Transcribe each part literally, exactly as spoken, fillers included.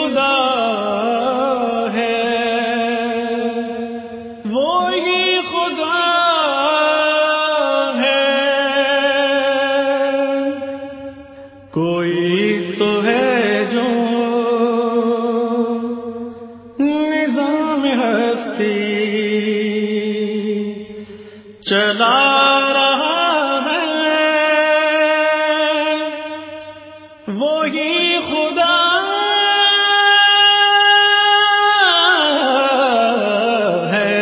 خدا ہے، وہی خدا ہے، کوئی تو ہے جو نظام ہستی چلا رہا ہے، وہی خدا ہے،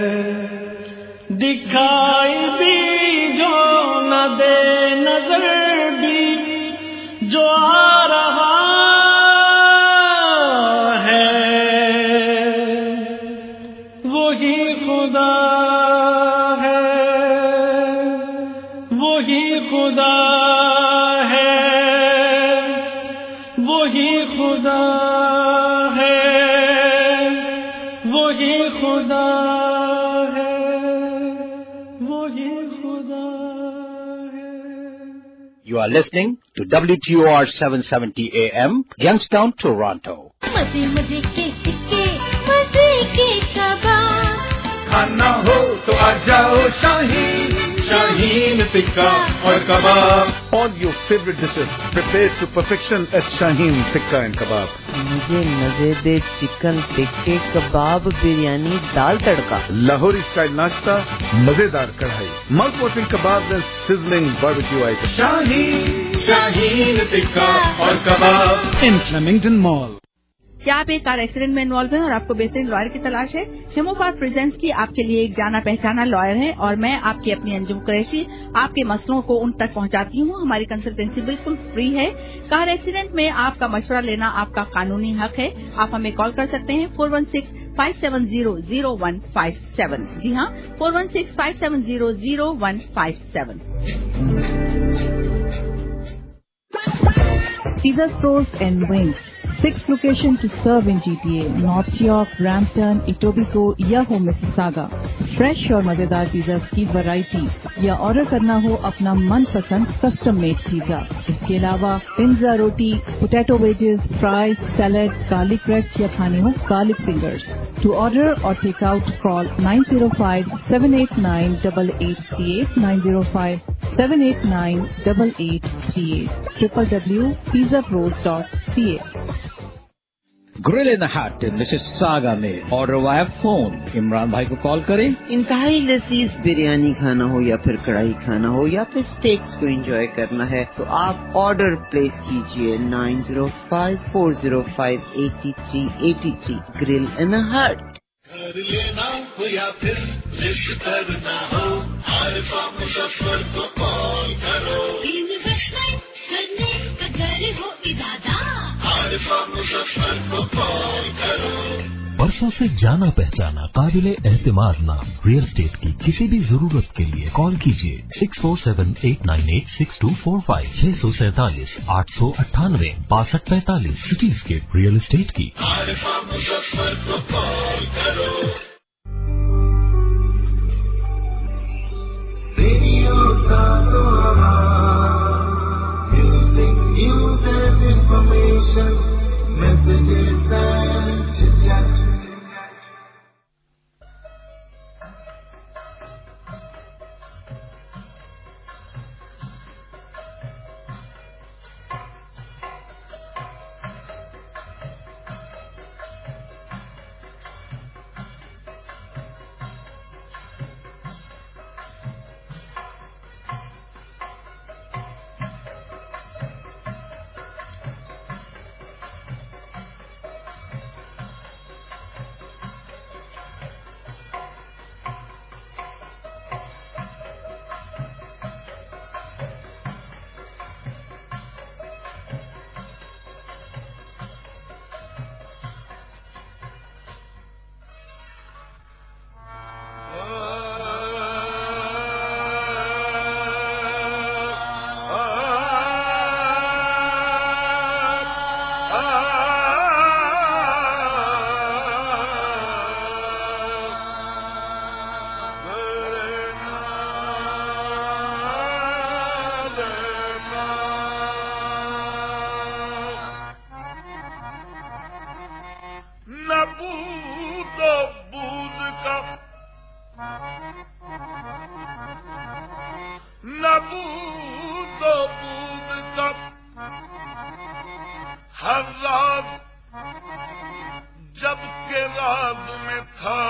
دکھائی بھی جو نہ دے نظر بھی جو آ رہا ہے، وہی خدا ہے، وہی خدا ہے، وہی خدا ہے، وہی خدا ہے، وہی خدا ہے۔ You are listening to W T O R seven seventy A M, Youngstown, Toronto. مزے مزے کے ٹکے، مزے کے کباب، کھانا ہو تو آ جاؤ شاہین، شاہین ٹکا اور کباب. All your favorite dishes prepared to perfection at Shaheen Tikka and Kebab. مجھے مزیدار چکن ٹکے، کباب، بریانی، دال تڑکا. لاہوری اسٹائل ناشتہ، مزیدار کڑھائی، ماؤتھ واٹرنگ کباب and sizzling barbecue items. Shaheen Shaheen tikka اور کباب in Flemington Mall. کیا آپ ایک کار ایکسیڈنٹ میں انوالو ہیں اور آپ کو بہترین لائر کی تلاش ہے؟ ہیموپار پریزنٹس کی آپ کے لیے ایک جانا پہچانا لائر ہے اور میں آپ کی اپنی انجم قریشی آپ کے مسئلوں کو ان تک پہنچاتی ہوں. ہماری کنسلٹنسی بالکل فری ہے. کار ایکسیڈنٹ میں آپ کا مشورہ لینا آپ کا قانونی حق ہے. آپ ہمیں کال کر سکتے ہیں four one six five seven zero zero one five seven. جی ہاں، four one six five seven zero zero one five seven. Pizza Stores and Wings. Six locations to serve in G T A, North York, Brampton, Etobicoke یا ہو Mississauga. Fresh اور مزیدار pizzas کی variety یا order کرنا ہو اپنا من پسند custom made pizza. اس کے علاوہ پنزا روٹی، potato wedges, fries, salad, garlic bread یا کھانے ہو گارلک فنگرز. ٹو آرڈر اور take out call nine zero five seven eight nine double eight three eight nine zero five seven eight nine double eight three eight triple W pizza pros dot C A. Grill in hut Mississauga میں order via phone. Imran بھائی کو کال کریں. انتہائی لذیذ بریانی کھانا ہو یا پھر کڑھائی کھانا ہو یا پھر اسٹیکس کو انجوائے کرنا ہے تو آپ آرڈر پلیس کیجئے nine zero five four zero five eighty three eighty three. Grill in hut. گھر لینا ہو یا پھر رشتہ کرنا ہو، عارفہ مظفر کو کال کرو. انویسٹمنٹ کرنے کا گھر ہو ارادہ، عارفہ مظفر کو کال کرو. برسوں سے جانا پہچانا قابل اعتماد نام ریئل اسٹیٹ کی کسی بھی ضرورت کے لیے کال کیجیے six four seven eight nine eight six two four five چھ سو سینتالیس آٹھ سو اٹھانوے باسٹھ پینتالیس. سٹیز گیٹ ریئل اسٹیٹ کی. عارفہ مظفر کو کال کرو. Radio music news and information messages and chit chat. نبود و بود کا ہر راز جب کے راز میں تھا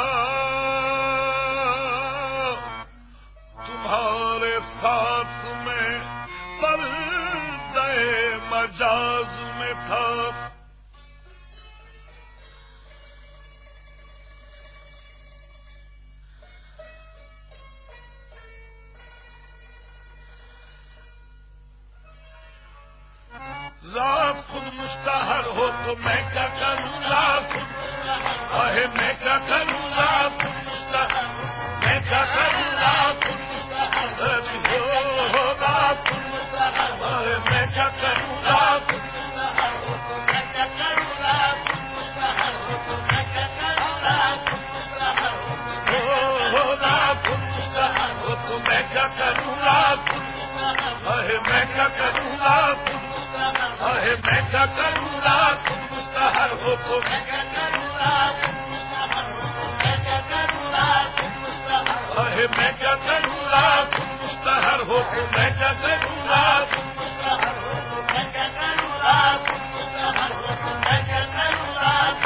تمہارے ساتھ میں پردے مجاز میں تھا. راز خود مشتہر ہو تو میں کیا کروں راز اے میں کیا کروں راز مشتہر میں کیا کروں راز مشتہر ہو راز اے میں کیا کروں راز میں کیا کروں راز مشتہر میں کیا کروں راز ہو راز مشتہر ہو تو میں کیا کروں راز اے میں کیا کروں راز اے میں کیا کروں راز مستحر ہو تو میں کیا کروں راز میں کیا کروں راز اے میں کیا کروں راز مستحر ہو تو میں کیا کروں راز میں کیا کروں راز میں کیا کروں راز.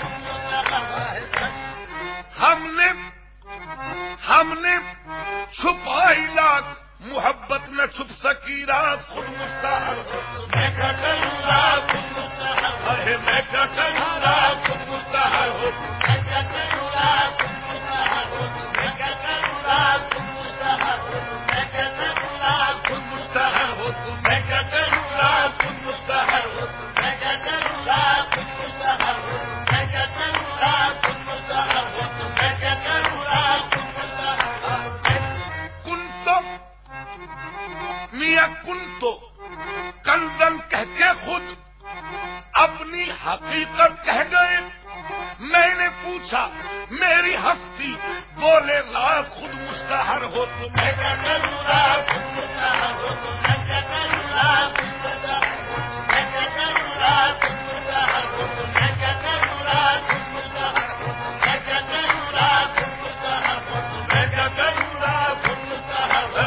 ہم نے ہم نے چھپائی لاکھ محبت نہ چھپ سکی راز خود مستحر میں کیا کروں راز اے میں کیا کروں راز مستحر ہو میں کیا کروں راز میں کیا کروں راز میں کیا کروں راز مستحر ہو میں کیا کروں راز مستحر ہو میں کیا کروں راز مستحر ہو میں کیا کروں راز مستحر ہو میں کیا کروں راز میاں کن تو کنزن کہہ کے خود اپنی حقیقت کہہ گئے. میں نے پوچھا میری ہستی بولے راز خود مستحر ہو تو میں کیا کروں راز مستحر ہو تو میں کیا کروں راز میں کیا کروں راز مستحر ہو تو میں کیا کروں راز مستحر ہو میں کیا کروں راز مستحر ہو تو میں کیا کروں راز مستحر ہو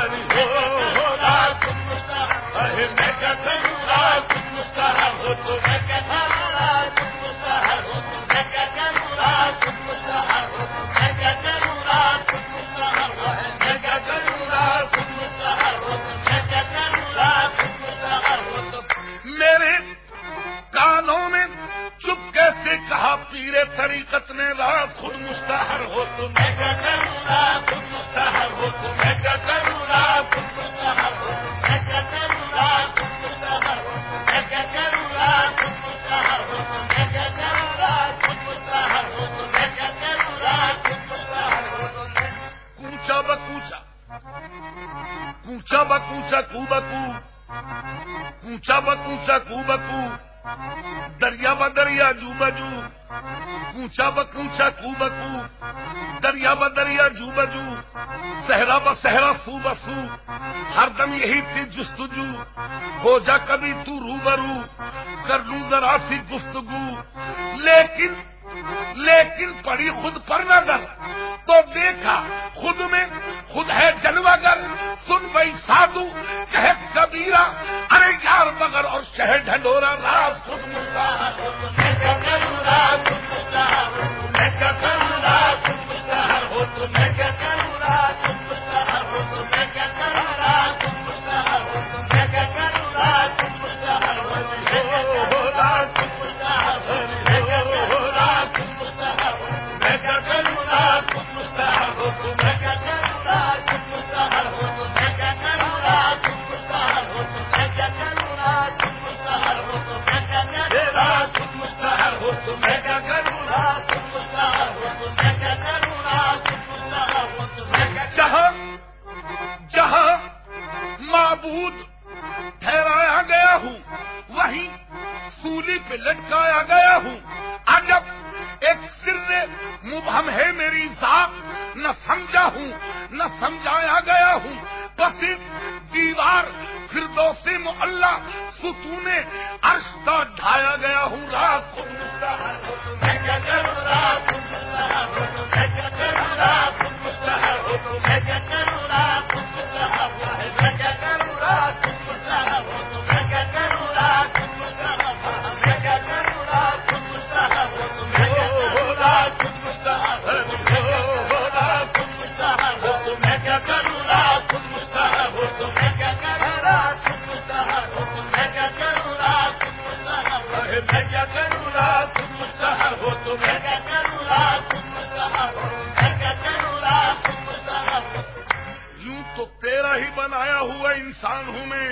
راز اے میں کیا کروں راز مستحر ہو تو میں کیا کروں راز مستحر ہو تو میں کیا کروں راز مستحر ہو تو میں کیا کروں راز مستحر ہو میں کیا کروں راز مستحر ہو تو میں کیا کروں راز مستحر ہو تو میرے کانوں میں چپکے سے کہا پیرے طریقت نے راز خود مستحر ہو تو میں کیا کروں راز مستحر ہو تو میں کیا کروں راز مستحر ہو میں کیا کروں راز مستحر ہو میں کیا کروں راز مستحر ہو میں کیا کروں راز مستحر ہو میں کیا کروں راز مستحر ہو. کوچا بکوچا کوچا بکوچا کو بکو کوچا بکوچا کو بکو دریا بدریا جو بجو کوچا بکوچا کو بکو دریا بدریا جو بجو صحرا بصحرا سو بسو ہر دم یہی تھی جستجو ہو جا کبھی تو روبرو کر لوں ذرا سی گفتگو لیکن لیکن پڑی خود پر نظر تو دیکھا خود میں خود ہے جلوہ گر سن بھائی سادو کہے کبیرہ ارے یار مگر اور شہر ڈھنڈورا راز خود مستحر ہو میں کیا کروں راز مستحر ہو میں کیا کروں راز مستحر ہو تو میں کیا کروں راز مستحر ہو تو میں کیا کروں راز مستحر ہو تو میں کیا کروں راز مستحر ہو راز مستحر ہو راز مستحر ہو میں کیا کروں راز مستحر ہو تو میں کیا کروں راز مستحر ہو تو میں کیا کروں راز مستحر ہو تو میں کیا کروں راز مستحر ہو تو میں کیا کروں راز مستحر ہو تو میں کیا کروں راز مستحر ہو تو میں کیا کروں راز مستحر ہو تو میں کیا جہاں جہاں معبود ٹھہرایا گیا ہوں وہیں سولی پہ لٹکایا گیا ہوں. عجب ایک سر مبہم ہے میری ذات نہ سمجھا ہوں نہ سمجھایا گیا ہوں بس دیوار فردوس معلا ستون عرش کا ڈھایا گیا ہوں راز خود مستحر ہو میں کیا کروں راز مستحر ہو میں کیا کروں راز مستحر ہو हो तो मैं क्या करूँ रात खुद मुस्तहब हो तो मैं क्या करूँ रात खुद मुस्तहब हो तो मैं क्या करूँ रात खुद मुस्तहब हो मैं क्या करूँ रात खुद मुस्तहब हो तो मैं क्या करूँ रात खुद मुस्तहब हो मैं क्या करूँ रात खुद मुस्तहब। यूं तो तेरा ही बनाया हुआ इंसान हूँ मैं,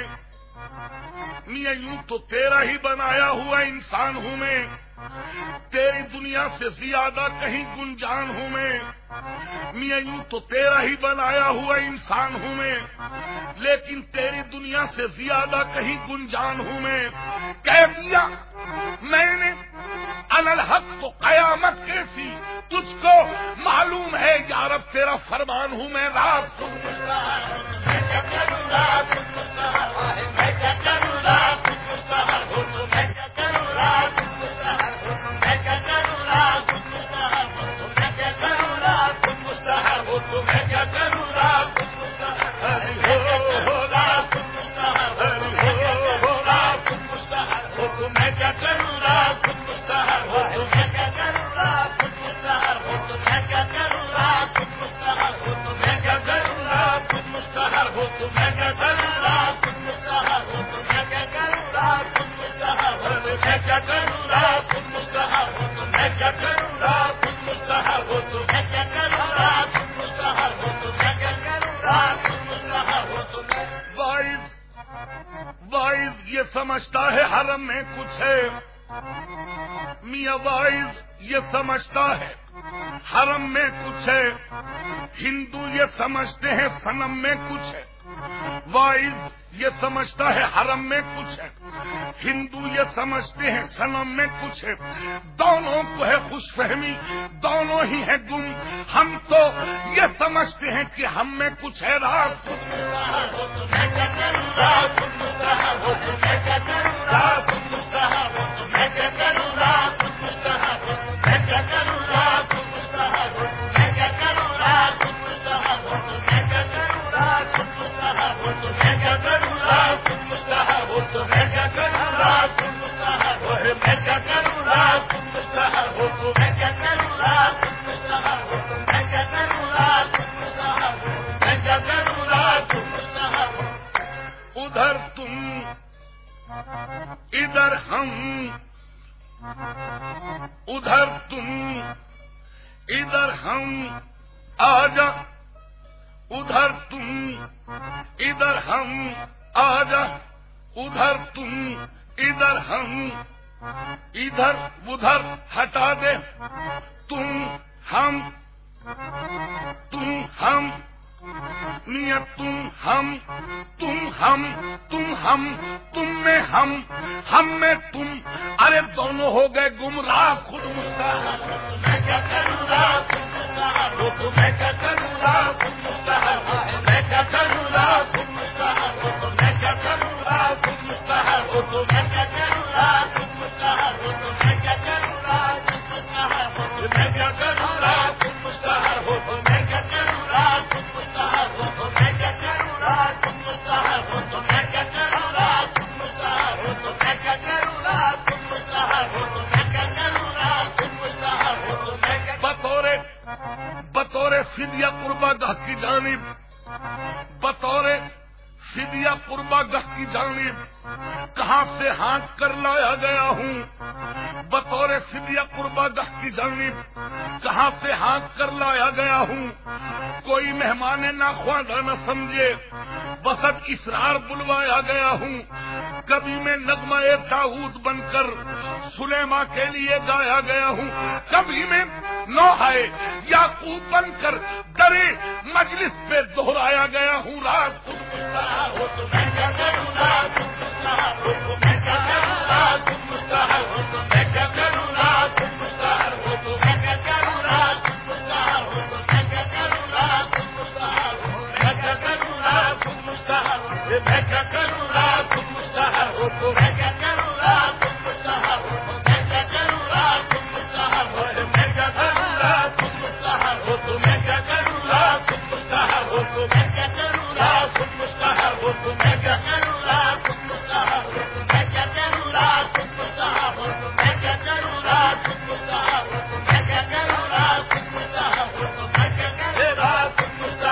मियाँ यूं तो तेरा ही बनाया हुआ इंसान हूँ मैं, तेरी दुनिया से ज्यादा कहीं गुंजान हूँ मैं। मियाँ यूं तो तेरा ही बनाया हुआ इंसान हूँ मैं, लेकिन तेरी दुनिया से ज्यादा कहीं गुंजान हूँ मैं। कह दिया मैंने अनल हक तो कयामत कैसी, तुझको मालूम है यारब तेरा फरमान हूँ मैं। रात को मैं क्या करूँ रात मैं क्या करूँ रात मैं क्या करूँ रात मैं क्या करूँ रात मैं क्या करूँ रात हो तो मैं क्या करूँ रात हरि हो रात हरि हो रात हो तो मैं क्या करूँ रात हो तो मैं क्या करूँ रात हो तो मैं क्या करूँ रात हो तो मैं क्या करूँ रात हो तो मैं क्या करूँ रात हो तो मैं क्या करूँ रात मैं क्या करूँ रात हो तो मैं क्या करूँ रात हो तो मैं क्या करूँ रात हो तो मैं क्या करूँ रात हो तो मैं। वाइज वाइज ये समझता है हरम में कुछ है, मियाँ वाइज ये समझता है हरम में कुछ है, हिंदू ये समझते हैं सनम में कुछ है। वाइज ये समझता है हरम में कुछ है, हिंदू ये समझते हैं सनम में कुछ है। दोनों को है खुशफहमी, दोनों ही है गुम, हम तो ये समझते हैं कि हम में कुछ है। रात मैं क्या करूँ रात मैं क्या करूँ रात मैं क्या करूँ रात मैं क्या करूँ रात मैं क्या करूँ रात मैं क्या करूँ रात मैं क्या करूँ रात हो तो मैं क्या करूँ रात मैं क्या करूँ रात हो तो मैं क्या करूँ रात हो तो मैं क्या करूँ रात मैं क्या करूँ रात। उधर तुम इधर हम, उधर तुम इधर हम, आजा उधर तुम इधर हम, आजा उधर तुम इधर हम, इधर उधर हटा दे तुम हम तुम हम नियत तुम हम तुम हम तुम हम तुम में हम हम में तुम, अरे दोनों हो गए गुमराह खुद मुस्तहब। मैं क्या करूँ रात वो तो मैं क्या करूँ रात मैं क्या करूँ रात वो तो मैं क्या करूँ रात वो तो मैं क्या करूँ रात वो तो मैं क्या करूँ रात मैं क्या करूँ रात वो तो मैं क्या करूँ रात वो तो मैं क्या करूँ रात वो तो मैं क्या करूँ रात वो तो मैं क्या करूँ रात वो तो मैं क्या करूँ रात वो तो मैं क्या बतौरे बतौरे फिदिया कुर्बागाह की जानिब बतौरे फिदिया कुर्बागाह की जानिब कहाँ से हाथ कर लाया गया हूँ। बतौरे फिदिया कुर्बागाह की जानिब कहाँ से हाथ कर लाया गया हूँ। कोई मेहमान नाख्वादा न समझे, बसत इसरार बुलवाया गया हूँ। कभी मैं नगमा-ए ताऊद बनकर सुलेमा के लिए गाया गया हूँ, कभी मैं नौहाए याकूब बनकर दरे मजलिस पे दोहराया गया हूँ। रात हो तो मैं क्या करूँ रात हो तो मैं क्या करूँ रात हो तो मैं क्या करूँ रात हो तो मैं क्या करूँ रात हो तो मैं क्या करूँ रात हो मैं क्या करूँ रात मैं क्या करूँ रात हो तो मैं क्या करूँ रात हो मैं क्या करूँ रात मैं क्या करूँ रात हो तो मैं क्या करूँ रात हो तो मैं क्या करूँ रात हो तो मैं क्या करूँ रात हो मैं क्या करूँ रात हो तो मैं क्या करूँ रात हो तो मैं क्या करूँ रात हो तो मैं क्या करूँ रात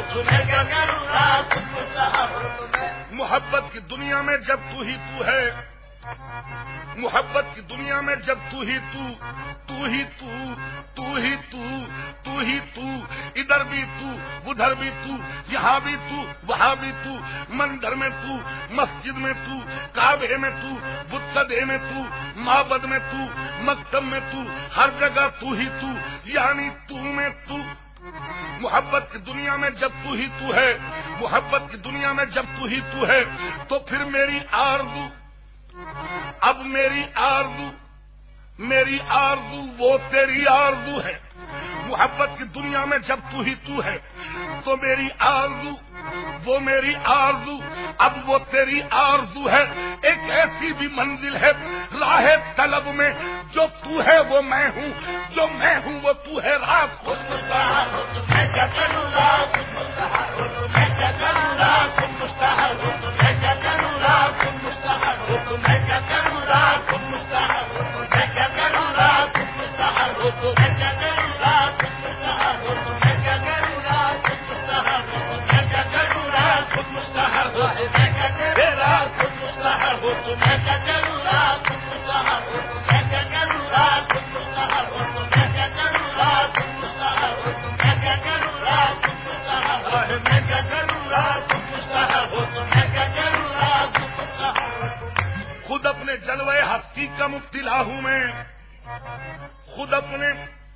तुम्हें क्या करूं रात मुस्तहब। मोहब्बत की दुनिया में जब तू ही तू है, मोहब्बत की दुनिया में जब तू ही तू, तू ही तू, तू ही तू, तू ही तू, इधर भी तू, उधर भी तू, यहाँ भी तू, वहाँ भी तू, मंदिर में तू, मस्जिद में तू, काबे में तू, बुतसदे में तू, माबद में तू, मकतब में तू, हर जगह तू ही तू, यानी तू में तू। मोहब्बत की दुनिया में जब तू ही तू है, मोहब्बत की दुनिया में जब तू ही तू है, तो फिर मेरी आरज़ू, अब मेरी आरज़ू, मेरी आरज़ू वो तेरी आरज़ू है। मोहब्बत की दुनिया में जब तू ही तू है, तो मेरी आरज़ू वो मेरी आरज़ू, अब वो तेरी आरज़ू है। एक ऐसी भी मंजिल है राह तलब में, जो तू है वो मैं हूँ, जो मैं हूँ वो तू है। रात खुद मुस्तहब हो तो मैं क्या करूँ, रात खुद मुस्तहब हो तो मैं क्या करूँ, रात खुद मुस्तहब हो तो मैं क्या करूँ, रात खुद मुस्तहब हो तो मैं क्या करूँ, रात खुद मुस्तहब हो तो मैं क्या करूँ, रात खुद मुस्तहब हो तो मैं क्या करूँ, रात खुद मुस्तहब हो तो मैं क्या करूँ, रात खुद मुस्तहब हो तो मैं क्या करूँ, रात खुद मुस्तहब हो तो मैं क्या करूँ, रात खुद मुस्तहब हो तो मैं क्या करूँ, रात खुद मुस्तहब हो तो मैं क्या करूँ, रात खुद मुस्तहब हो तो मैं क्या करूँ, रात खुद मुस्तहब हो तो मैं क्या करूँ, रात खुद मुस्तहब हो तो मैं क्या करूँ, रात खुद मुस्तहब हो तो मैं क्या करूँ, रात खुद मुस्तहब। खुद अपने जलवे हस्ती का मुब्तिला हूँ मैं, खुद अपने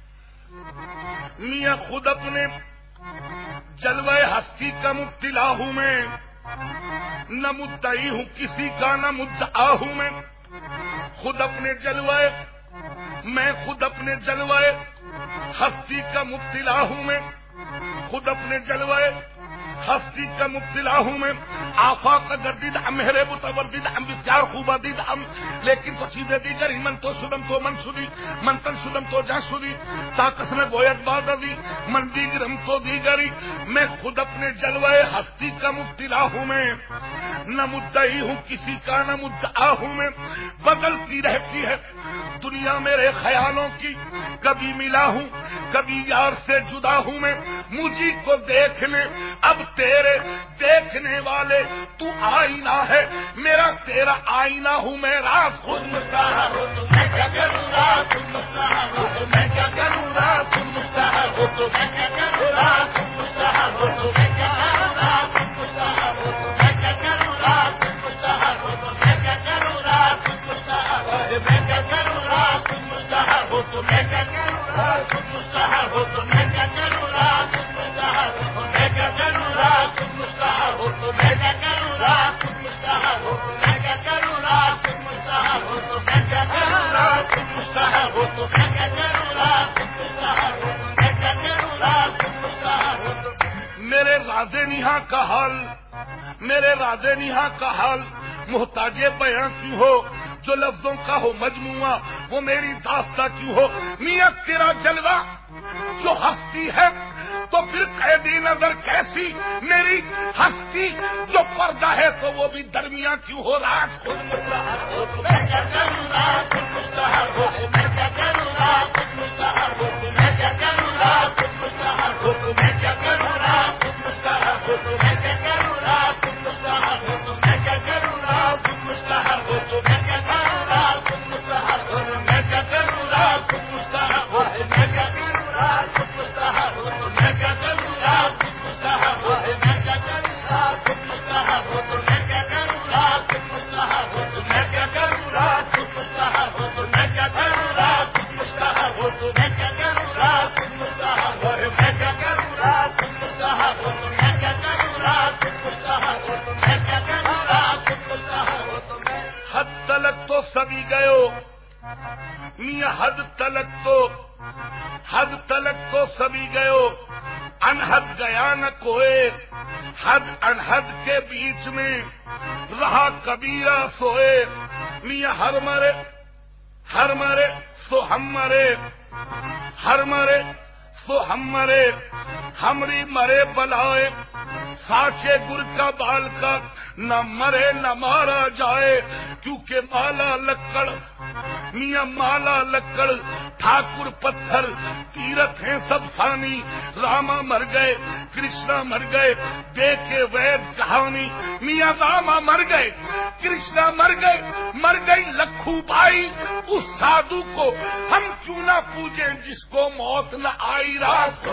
मियाँ खुद अपने जलवे हस्ती का मुब्तिला हूँ मैं, न मुद्दई हूँ किसी का न मुद्दआ हूँ मैं। खुद अपने जलवे, मैं खुद अपने जलवे हस्ती का मुब्तिला हूँ मैं, खुद अपने जलवे हस्ती का मुब्तिला हूँ मैं। आफाक गर्दिद हम मेरे मुतवर्दिद हम बिस्यार खूबादिद हम, लेकिन तो चीजें दीगर मन तो शुदम तो मनसुदी, मंतन शुदम तो जाशुदी, ताकस में बोयत बादी मन दीगरम तो दीगरी। मैं खुद अपने जलवाए हस्ती का मुब्तिला हूँ मैं, न मुद्दई हूँ किसी का न मुद्दआ हूँ मैं। बदलती रहती है दुनिया मेरे ख्यालों की, कभी मिला हूँ कभी यार से जुदा हूँ मैं। मुझी को देखने अब तेरे देखने वाले तू आईना है, मेरा तेरा आईना हूँ मैं। रात खुद मुस्तहब हो तो मैं क्या करूँ, रात खुद मुस्तहब हो तो मैं क्या करूँ, रात खुद मुस्तहब हो तो मैं क्या करूँ, रात खुद मुस्तहब हो तो मैं क्या करूँ, रात खुद मुस्तहब हो तो मैं क्या करूँ, रात खुद मुस्तहब हो तो मैं क्या करूँ, रात खुद मुस्तहब हो तो मैं क्या करूँ, रात खुद मुस्तहब हो तो मैं क्या करूँ, रात खुद मुस्तहब हो तो मैं क्या करूँ, रात खुद मुस्तहब हो तो मैं क्या करूँ, रात खुद मुस्तहब हो तो मैं क्या करूँ, रात खुद मुस्तहब हो तो मैं क्या करूँ, रात खुद मुस्तहब हो तो मैं क्या करूँ, रात खुद मुस्तहब हो तो मैं क्या करूँ, रात खुद मुस्तहब हो तो मैं क्या करूँ, रात खुद मुस्तहब हो तो। मेरे राज़े निहा का हाल, मेरे राज़े निहा का हाल मुहताजे बयां क्यों हो, जो लफ्जों का हो मजमुआ वो मेरी दास्ता क्यों हो। मियाँ तेरा जलवा जो हस्ती है तो फिर कैदी नजर कैसी मेरी हस्ती, जो पर्दा है तो वो भी दरमिया क्यों हो। रात खुद मुस्तहब हो तो मैं क्या करूँ, रात खुद मुस्तहब हो तो मैं क्या करूँ, रात खुद मुस्तहब हो तो मैं क्या करूँ, रात खुद मुस्तहब हो तो मैं क्या करूँ, रात खुद मुस्तहब हो तो मैं क्या करूँ, रात खुद मुस्तहब हो तो मैं क्या करूँ, रात खुद मुस्तहब हो तो मैं क्या करूँ, रात खुद मुस्तहब हो तो मैं क्या करूँ, रात खुद मुस्तहब हो तो मैं क्या करूँ, रात खुद मुस्तहब हो तो मैं क्या करूँ, रात खुद मुस्तहब हो तो मैं क्या करूँ, रात खुद मुस्तहब हो तो मैं क्या करूँ, रात खुद मुस्तहब हो तो मैं क्या करूँ, रात खुद मुस्तहब हो तो मैं क्या करूँ, रात खुद मुस्तहब हो तो मैं क्या करूँ, रात खुद मुस्तहब हो तो मैं क्या करूँ, रात खुद मुस्तहब हो तो मैं क्या करूँ, रात खुद मुस्तहब हो तो मैं क्या करूँ, रात खुद मुस्तहब हो तो मैं। हद तलक तो सभी गयो मियाँ, हद तलक तो हद तलक तो सभी गयो, अनहद गया न कोई। हद अनहद के बीच में रहा कबीरा सोए। मियाँ हर मरे हर मरे सो हम मरे, हर मरे सो हम मरे। हमरी मरे बलाए سانچے گر کا بال کا نہ مرے نہ مارا جائے کیونکہ مالا لکڑ میاں مالا لکڑ ٹھاکر پتھر تیرتھ ہیں سب فانی راما مر گئے کرشنا مر گئے دیکھے وید کہانی میاں راما مر گئے کرشنا مر گئے مر گئی لکھو بائی اس سادھو کو ہم کیوں نہ پوجیں جس کو موت نہ آئی رات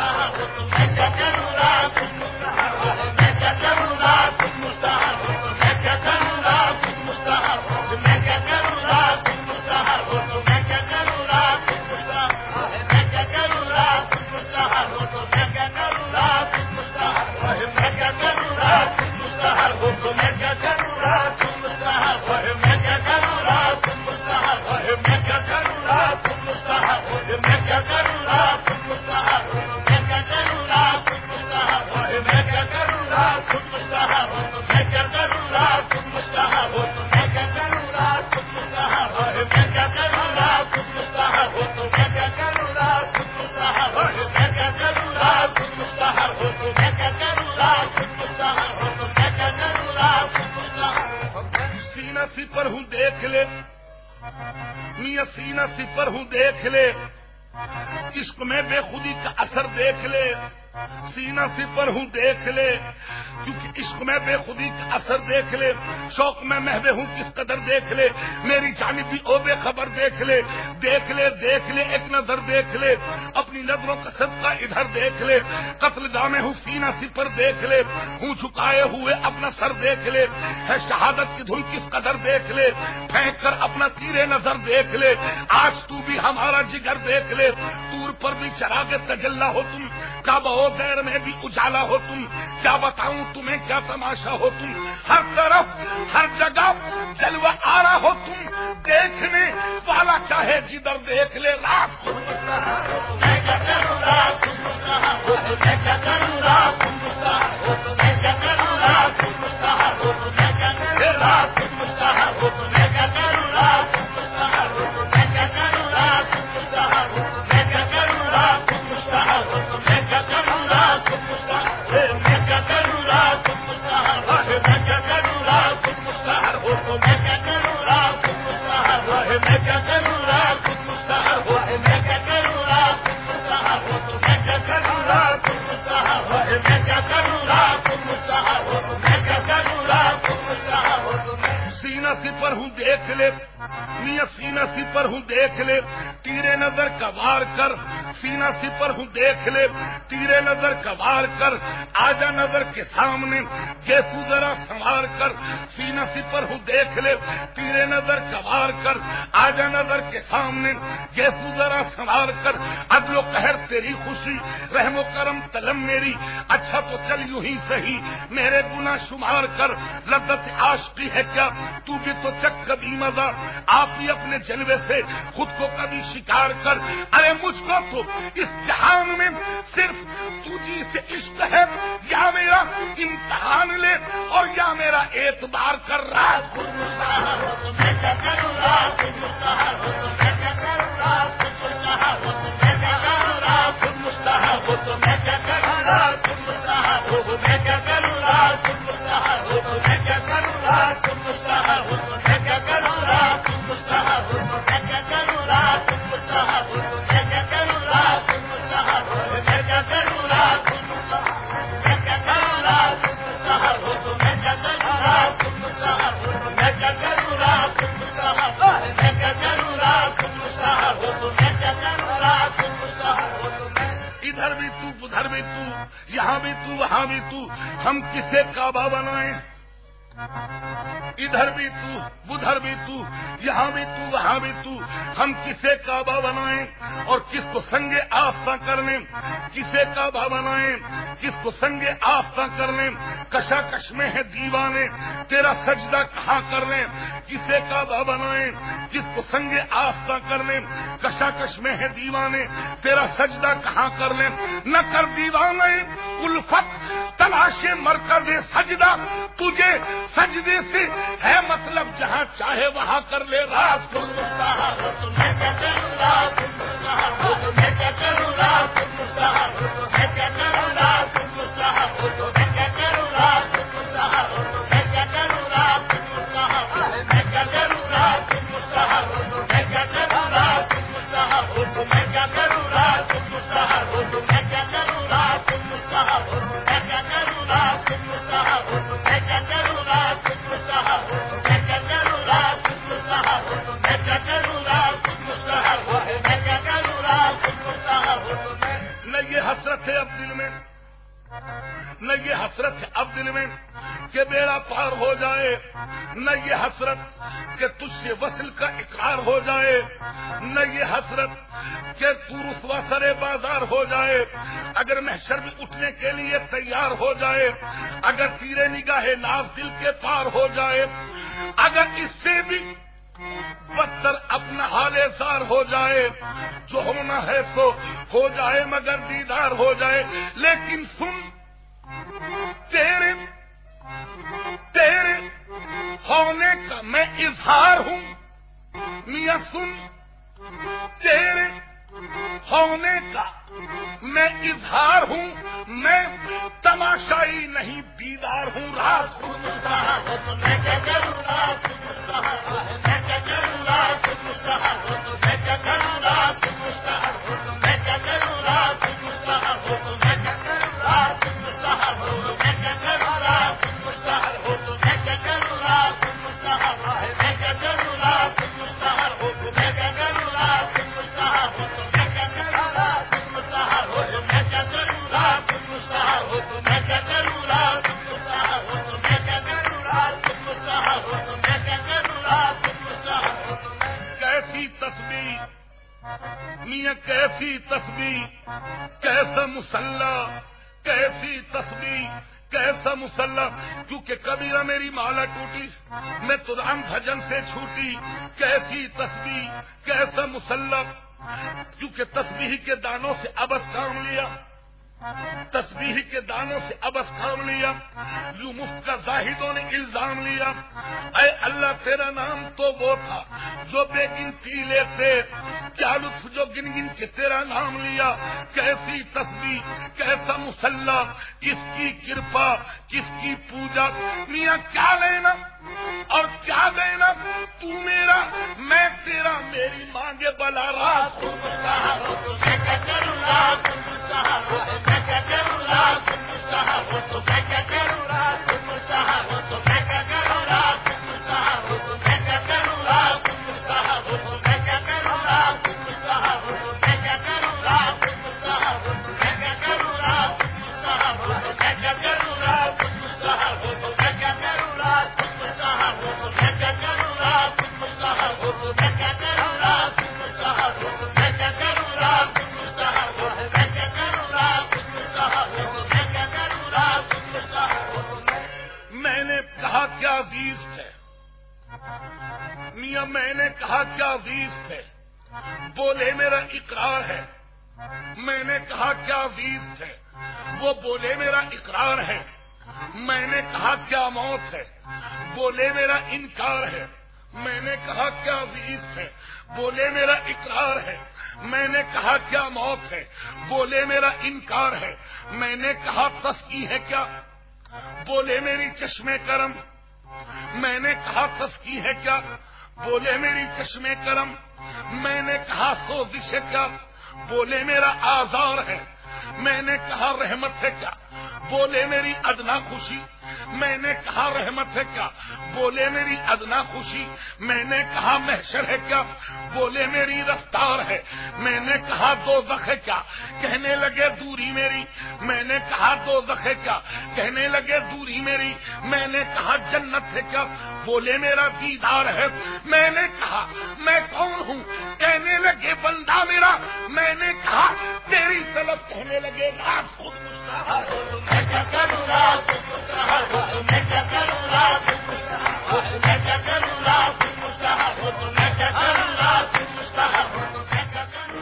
سپر ہوں دیکھ لے میاں سینہ سپر ہوں دیکھ لے عشق میں بے خودی کا اثر دیکھ لے سینہ سپر ہوں دیکھ لے کیونکہ عشق میں بے خودی کا اثر دیکھ لے شوق میں محو ہوں کس قدر دیکھ لے میری جانب بھی او بے خبر دیکھ لے دیکھ لے دیکھ لے ایک نظر دیکھ لے اپنی نظروں کا صدقہ ادھر دیکھ لے قتل گاہ میں ہوں سینہ سپر دیکھ لے ہوں جھکائے ہوئے اپنا سر دیکھ لے ہے شہادت کی دھن کس قدر دیکھ لے پھینک کر اپنا تیرے نظر دیکھ لے آج تو بھی ہمارا جگر دیکھ لے تور پر بھی چراغ تجلا ہو تم کعبہ و دیر میں بھی اجالا ہو تم کیا بتاؤں تمہیں کیا تماشا ہو تم ہر طرف ہر جگہ جلوہ آرا ہو تم دیکھنے والا چاہے جدھر دیکھ لے رات سینہ سپر ہوں دیکھ لے میاں سینہ سپر ہوں دیکھ لے تیرے نظر کا وار کر سینہ سپر ہوں دیکھ لے تیرے نظر کا وار کر آجا نظر کے سامنے گیسو ذرا سنوار کر سینہ سپر ہوں دیکھ لے تیرے نظر کا وار کر آجا نظر کے سامنے گیسو ذرا سنوار کر عدل و قہر تیری خوشی رحم و کرم طلب میری اچھا تو چل یوں ہی صحیح میرے گناہ شمار کر لذت عاشقی ہے کیا تو بھی تو چک کبھی مزہ آپ بھی اپنے جلوے سے خود کو کبھی شکار کر ارے مجھ کو تو اس جہان میں صرف تجھی سے عشق ہے یا میرا امتحان لے اور یا میرا اعتبار کر رہا ادھر بھی تو ادھر بھی تو یہاں بھی تو وہاں بھی تو ہم کسے کعبہ بنائیں ادھر بھی تو ادھر بھی تو یہاں بھی تو وہاں بھی تو ہم کسے کعبہ بنائیں اور کس کو سنگ آفتہ کر لیں کسے کعبہ بنائیں کس کو سنگ آفتہ کر لیں کشا کش میں ہے دیوانے تیرا سجدہ کہاں کر لیں کسے کعبہ بنائیں کس کو سنگ آفتہ کر لیں کشا کش میں ہے دیوانے تیرا سجدہ کہاں کر لیں نہ کر دیوانے الفت تلاش مرکز سجدہ تجھے سجدے سے ہے مطلب جہاں چاہے وہاں کر لے رات کو نہ یہ حسرت ہے اب دل میں کہ بیڑا پار ہو جائے، نہ یہ حسرت کہ تجھ سے وصل کا اقرار ہو جائے، نہ یہ حسرت کہ تو رسوا سرے بازار ہو جائے، اگر محشر میں اٹھنے کے لیے تیار ہو جائے، اگر تیرے نگاہ ناز دل کے پار ہو جائے، اگر اس سے بھی بدتر اپنا حال زار ہو جائے، جو ہونا ہے سو ہو جائے مگر دیدار ہو جائے، لیکن سن تیرے تیرے ہونے کا میں اظہار ہوں، میاں سن تیرے ہونے کا میں اظہار ہوں، میں تماشائی نہیں دیدار ہوں، رات میاں کیسی تسبیح کیسا مسلح، کیسی تسبیح کیسا مسلح، کیونکہ کبیرہ میری مالا ٹوٹی میں تو رام بھجن سے چھوٹی، کیسی تسبیح کیسا مسلح، کیونکہ تسبیح کے دانوں سے ابس کام لیا، تسبیح کے دانوں سے ابس کام لیا، یوں مفت کا زاہدوں نے الزام لیا، اے اللہ تیرا نام تو وہ تھا جو بے گنتی لیتے، کیا لطف جو گن گن کے تیرا نام لیا، کیسی تسبیح کیسا مسلح، کس کی کرپا کس کی پوجا، میاں کیا لینا اور کیا دینا، تو میرا میں تیرا، میری مانگے بلا رات عزیز تھے میاں، میں نے کہا کیا عزیز تھے، بولے میرا اقرار ہے، میں نے کہا کیا عزیز تھے، وہ بولے میرا اقرار ہے، میں نے کہا کیا موت ہے، بولے میرا انکار ہے، میں نے کہا کیا عزیز تھے، بولے میرا اقرار ہے، میں نے کہا کیا موت ہے، بولے میرا انکار ہے، میں نے کہا تسکی ہے کیا، بولے میری چشمے کرم، میں نے کہا تسکی ہے کیا، بولے میری چشمے کرم، میں نے کہا سوزش ہے کیا، بولے میرا آزار ہے، میں نے کہا رحمت ہے کیا، بولے میری ادنا خوشی، میں نے کہا رحمت ہے کیا، بولے میری ادنا خوشی، میں نے کہا محشر ہے کیا، بولے میری رفتار ہے، میں نے کہا دوزخ ہے کیا، کہنے لگے دوری میری، میں نے کہا دوزخ ہے کیا، کہنے لگے دوری میری، میں نے کہا جنت ہے کیا، بولے میرا دیدار ہے، میں نے کہا میں کون ہوں، کہنے لگے بندہ میرا، میں نے کہا تیری طلب، کہنے لگے رات خود مستحر ہو، میں کیا کروں رات خود مستحر ہو، میں کیا کروں رات خود مستحر ہو، میں کیا کروں رات خود مستحر ہو، میں کیا کروں رات خود مستحر ہو، میں کیا کروں۔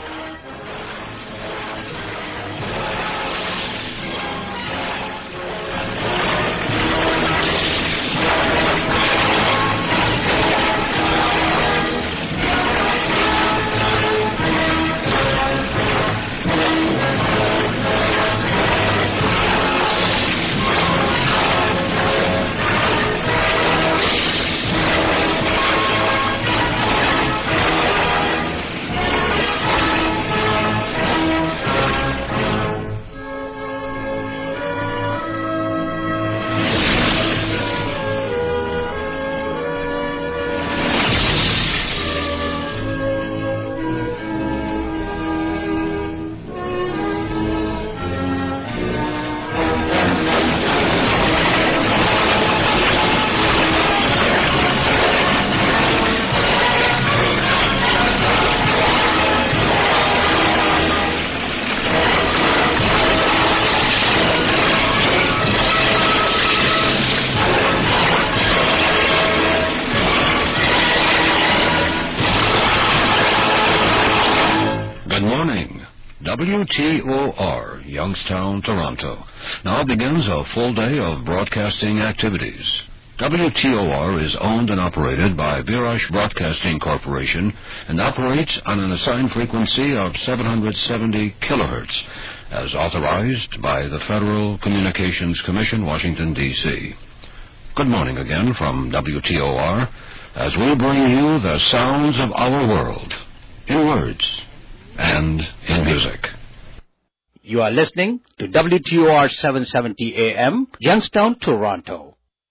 T O R, Youngstown, Toronto, now begins a full day of broadcasting activities. W T O R is owned and operated by Virash Broadcasting Corporation and operates on an assigned frequency of seven hundred seventy kilohertz, as authorized by the Federal Communications Commission, Washington, D C Good morning again from W T O R, as we bring you the sounds of our world, in words and in music. You are listening to W T O R seven seventy A M, Youngstown, Toronto.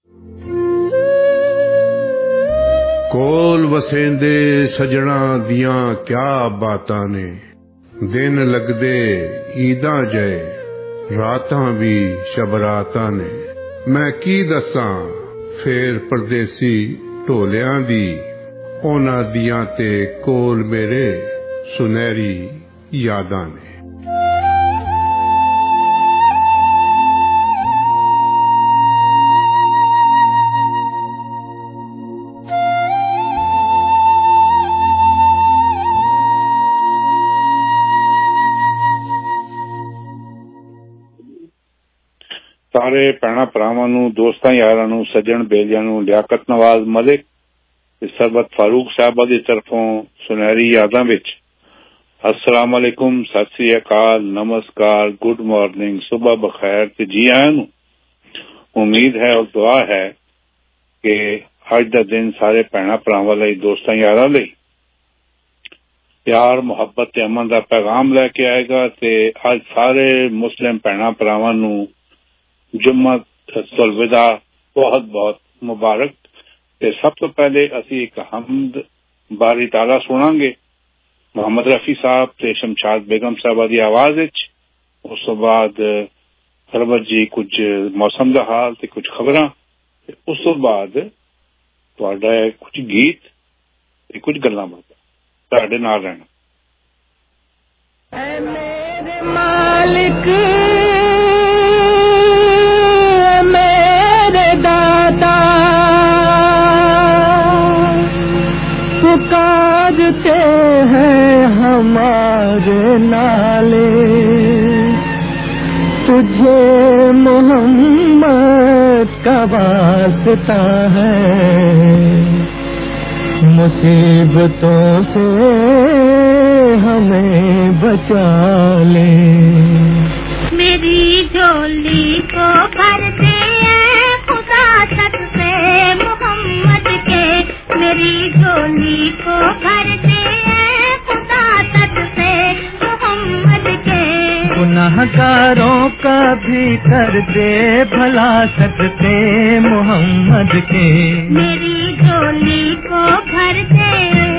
ਕੋਲ ਵਸੇਂਦੇ ਸਜਣਾ ਦੀਆਂ ਕਿਆ ਬਾਤਾਂ ਨੇ, ਦਿਨ ਲੱਗਦੇ ਈਦਾਂ ਜਏ ਰਾਤਾਂ ਵੀ ਸ਼ਬਰਾਤਾਂ ਨੇ। ਮੈਂ ਕੀ ਦੱਸਾਂ ਫੇਰ ਪਰਦੇਸੀ ਢੋਲਿਆਂ ਦੀ, ਉਹਨਾਂ ਦੀਆਂ ਤੇ ਕੋਲ ਮੇਰੇ ਸੁਨਹਿਰੀ ਯਾਦਾਂ ਨੇ। ਸਾਰੇ ਭੈਣਾਂ ਭਰਾਵਾਂ ਨੂੰ, ਦੋਸਤਾਂ ਯਾਰਾਂ ਨੂੰ, ਸੱਜਣ ਬੇਲੀਆਂ ਨੂੰ ਲਿਆਕਤ ਨਵਾਜ਼ ਮਲਿਕ ਤੇ ਸਰਬਤ ਫਾਰੂਕ ਸਾਹਿਬਾ ਦੀ ਤਰਫੋਂ ਸੁਨਹਿਰੀ ਯਾਦਾਂ ਵਿੱਚ ਅਸਲਾਮ ਅਲੈਕੁਮ, ਸਤਿ ਸ੍ਰੀ ਅਕਾਲ, ਨਮਸਕਾਰ, ਗੁੱਡ ਮਾਰਨਿੰਗ, ਸੁਬਹ ਬਖੈਰ ਤੇ ਜੀ ਆਇਆਂ ਨੂੰ। ਉਮੀਦ ਹੈ ਔਰ ਦੁਆ ਹੈ ਕਿ ਅੱਜ ਦਾ ਦਿਨ ਸਾਰੇ ਭੈਣਾਂ ਭਰਾਵਾਂ ਲਈ, ਦੋਸਤਾਂ ਯਾਰਾਂ ਲਈ ਪਿਆਰ, ਮੁਹੱਬਤ ਤੇ ਅਮਨ ਦਾ ਪੈਗਾਮ ਲੈ ਕੇ ਆਏਗਾ। ਤੇ ਅੱਜ ਸਾਰੇ ਮੁਸਲਿਮ ਭੈਣਾਂ ਭਰਾਵਾਂ ਨੂੰ ਜੁਮਾ ਤੁਲ ਵਿਦਾ ਬਹੁਤ ਬਹੁਤ ਮੁਬਾਰਕ। ਤੇ ਸਭ ਤੋਂ ਪਹਿਲੇ ਅਸੀਂ ਇੱਕ ਹਮਦ ਬਾਰੀ ਤਾਲਾ ਸੁਣਾਂਗੇ ਮੁਹੰਮਦ ਰਫੀ ਸਾਹਿਬ ਤੇ ਸ਼ਮਸ਼ਾਦ ਬੇਗਮ ਸਾਹਿਬਾ ਦੀ ਆਵਾਜ਼ ਵਿੱਚ। ਉਸ ਤੋਂ ਬਾਅਦ ਸਰਵਰ ਜੀ ਕੁਝ ਮੌਸਮ ਦਾ ਹਾਲ ਤੇ ਕੁਝ ਖਬਰਾਂ, ਤੇ ਉਸ ਤੋਂ ਬਾਅਦ ਤੁਹਾਡਾ ਕੁਝ ਗੀਤ ਤੇ ਕੁਝ ਗੱਲਾਂ ਬਾਤਾਂ। ਤੁਹਾਡੇ ਨਾਲ ਰਹਿਣਾ। ਐ ਮੇਰੇ ਮਾਲਿਕ, मेरे दाता, पुकारते हैं हमारे नाले, तुझे मोहम्मद का वास्ता है, मुसीबतों से हमें बचा ले। मेरी झोली को भर दे खुदा सदके मोहम्मद के, मेरी झोली को भर दे खुदा सदके मोहम्मद के। गुनाहगारों का भी कर दे भला सदके मोहम्मद के, मेरी झोली को भर दे।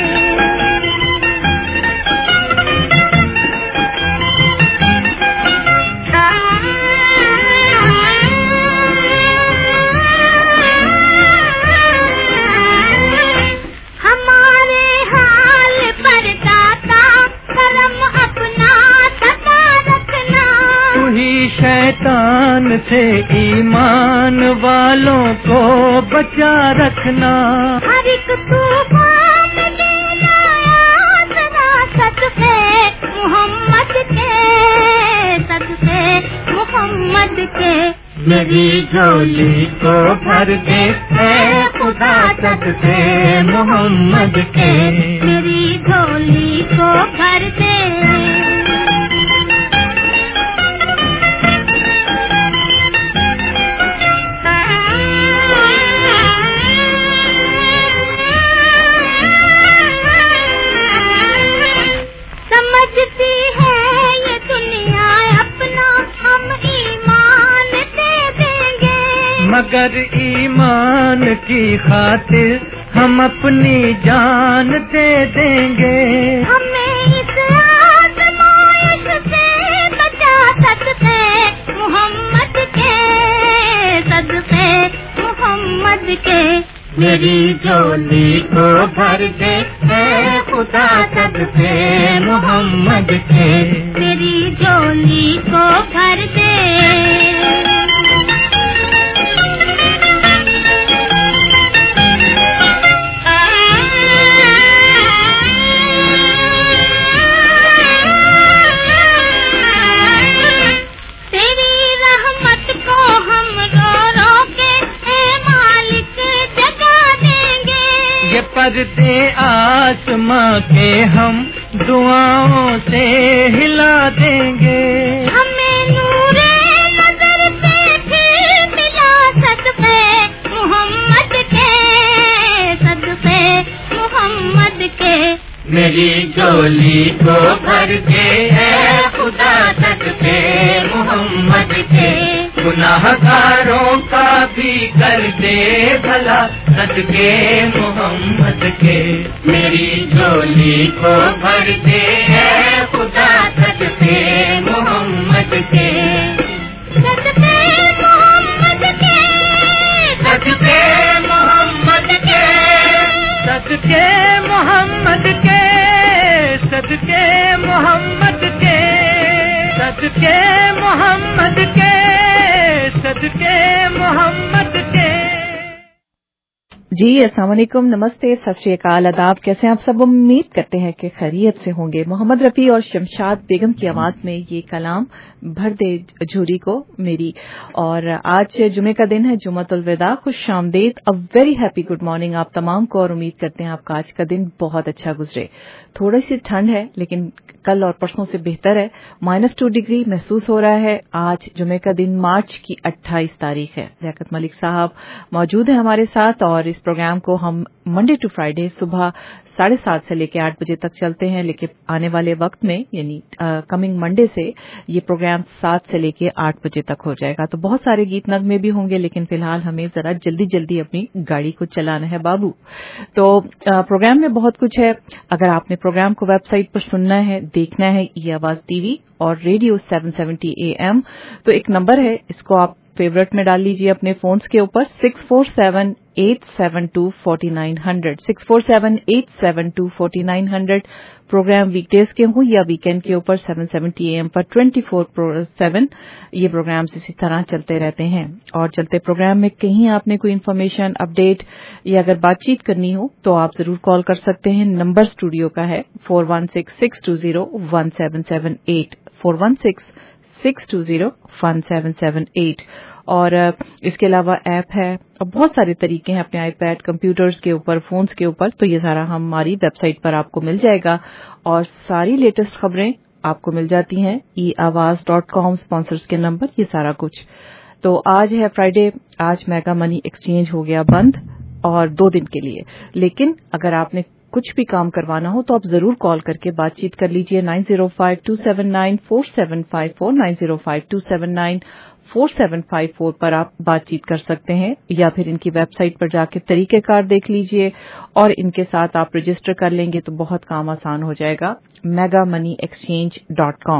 शैतान से ईमान वालों को बचा रखना, हर एक तूफान में आसरा सदके मोहम्मद के, सदके मोहम्मद के। मेरी झोली को भर दे ऐ खुदा सदके मोहम्मद के, मेरी झोली को भर दे। समझती है ये दुनिया अपना हम ईमान दे देंगे, मगर ईमान की खातिर हम अपनी जान दे देंगे। हमें इस आज़माइश से बचा सदके मोहम्मद के, सदके मोहम्मद के। मेरी झोली को भर दे ऐ खुदा सदके मोहम्मद के, मेरी झोली को भर दे। कर दे आसमां के हम दुआओं से हिला देंगे। हमें नूरे नजर से फिर मिला सदके मोहम्मद के, सदके मोहम्मद के। मेरी झोली को भर के है खुदा सदके मोहम्मद के। गुनाहगारों का भी कर दे भला सदके मोहम्मद के। मेरी झोली को भर दे है खुदा सदके मोहम्मद के। सदके मोहम्मद के, सदके मोहम्मद के, सदके मोहम्मद के, सदके मोहम्मद के, सदके मोहम्मद के, सदके मोहम्मद के। जी अस्सलाम वालेकुम, नमस्ते, सत श्री अकाल, आदाब। कैसे हैं आप सब? उम्मीद करते हैं कि खैरियत से होंगे। मोहम्मद रफी और शमशाद बेगम की आवाज में ये कलाम भर दे झोली को मेरी। और आज जुमे का दिन है, जुम्मतुल विदा, खुश आमदीद, a very happy good morning आप तमाम को। और उम्मीद करते हैं आपका आज का दिन बहुत अच्छा गुजरे। थोड़ी सी ठंड है लेकिन कल और परसों से बेहतर है। माइनस टू डिग्री महसूस हो रहा है। आज जुमे का दिन मार्च की अट्ठाईस तारीख है। लियाकत मलिक साहब मौजूद हैं हमारे साथ और इस प्रोग्राम को हम मंडे टू फ्राइडे सुबह साढ़े सात से लेकर आठ बजे तक चलते हैं। लेकिन आने वाले वक्त में यानी कमिंग मंडे से ये प्रोग्राम सात से लेकर आठ बजे तक हो जाएगा। तो बहुत सारे गीत नगमे भी होंगे लेकिन फिलहाल हमें जरा जल्दी जल्दी अपनी गाड़ी को चलाना है बाबू। तो आ, प्रोग्राम में बहुत कुछ है। अगर आपने प्रोग्राम को वेबसाइट पर सुनना है, देखना है, ये आवाज टीवी और radio seven seventy A M, तो एक नंबर है, इसको आप फेवरेट में डाल लीजिए अपने फोन्स के ऊपर, six four seven eight seven two forty nine hundred, six four seven eight seven two forty nine hundred. Program weekdays के हों या वीकेंड के ऊपर सेवन सेवेंटी ए एम पर ट्वेंटी फोर सेवन ये प्रोग्राम्स इसी तरह चलते रहते हैं। और चलते प्रोग्राम में कहीं आपने कोई इन्फॉर्मेशन, अपडेट या अगर बातचीत करनी हो तो आप जरूर कॉल कर सकते हैं। नंबर स्टूडियो का है four one six six two zero one seven seven eight, four one six six two zero one seven seven eight. और इसके अलावा ऐप है और बहुत सारे तरीके हैं अपने आईपैड, कंप्यूटर्स के ऊपर, फोन्स के ऊपर। तो ये सारा हमारी वेबसाइट पर आपको मिल जाएगा और सारी लेटेस्ट खबरें आपको मिल जाती हैं e Awaz dot com, sponsors के नंबर, ये सारा कुछ। तो आज है फ्राइडे, आज मेगा मनी एक्सचेंज हो गया बंद और दो दिन के लिए। लेकिन अगर आपने कुछ भी काम करवाना हो तो आप जरूर कॉल करके बातचीत कर लीजिए। Nine zero five two seven nine four seven five four, nine zero five two seven nine four seven five four पर आप बातचीत कर सकते हैं या फिर इनकी वेबसाइट पर जाके तरीकेकार देख लीजिए और इनके साथ आप रजिस्टर कर लेंगे तो बहुत काम आसान हो जाएगा। Mega money exchange dot com.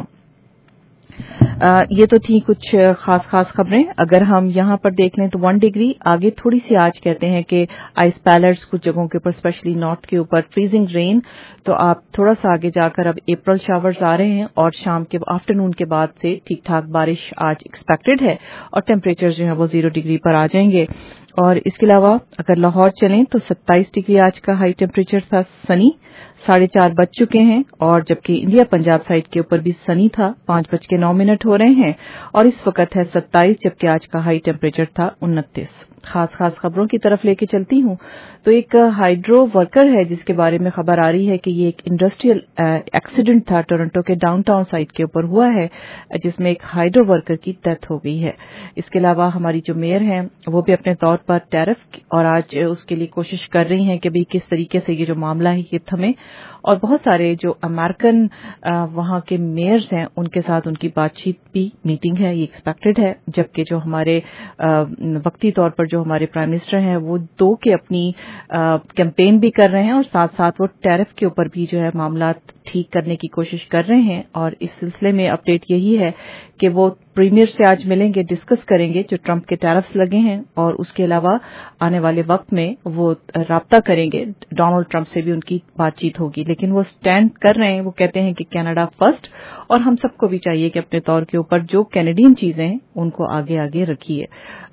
आ, ये तो थी कुछ खास खास खबरें। अगर हम यहाँ पर देख लें तो वन डिग्री आगे थोड़ी सी आज कहते हैं कि आइस पैलेट्स कुछ जगहों के ऊपर, स्पेशली नॉर्थ के ऊपर, फ्रीजिंग रेन। तो आप थोड़ा सा आगे जाकर अब अप्रैल शावर्स आ रहे हैं और शाम के आफ्टरनून के बाद से ठीक ठाक बारिश आज एक्सपेक्टेड है और टेम्परेचर जो है वो जीरो डिग्री पर आ जाएंगे। और इसके अलावा अगर लाहौर चलें तो सत्ताईस डिग्री आज का हाई टेम्परेचर था, सनी, साढ़े चार बज चुके हैं। और जबकि इंडिया पंजाब साइड के ऊपर भी सनी था, पांच बज के नौ मिनट हो रहे हैं और इस वक्त है सत्ताईस, जबकि आज का हाई टेम्परेचर था उनतीस। खास खास खबरों की तरफ लेके चलती हूं तो एक हाइड्रो वर्कर है जिसके बारे में खबर आ रही है कि ये एक इंडस्ट्रियल एक्सीडेंट था, टोरंटो के डाउनटाउन साइड के ऊपर हुआ है जिसमें एक हाइड्रो वर्कर की डेथ हो गई है। इसके अलावा हमारी जो मेयर हैं वो भी अपने तौर पर टैरिफ और आज उसके लिए कोशिश कर रही हैं कि भाई किस तरीके से ये जो मामला है ये थमे। और बहुत सारे जो अमेरिकन वहां के मेयर्स हैं उनके साथ उनकी बातचीत भी, मीटिंग है, ये एक्सपेक्टेड है। जबकि जो हमारे वक्ती तौर पर जो हमारे प्राइम मिनिस्टर हैं वो दो के अपनी कैंपेन भी कर रहे हैं और साथ साथ वो टैरिफ के ऊपर भी जो है मामला ठीक करने की कोशिश कर रहे हैं। और इस सिलसिले में अपडेट यही है कि वो प्रीमियर से आज मिलेंगे, डिस्कस करेंगे जो ट्रंप के टैरिफ्स लगे हैं और उसके अलावा आने वाले वक्त में वो राब्ता करेंगे, डोनाल्ड ट्रंप से भी उनकी बातचीत होगी। लेकिन वो स्टैंड कर रहे हैं, वो कहते हैं कि कनाडा फर्स्ट और हम सबको भी चाहिए कि अपने तौर के ऊपर जो कैनेडियन चीजें हैं उनको आगे आगे रखिए।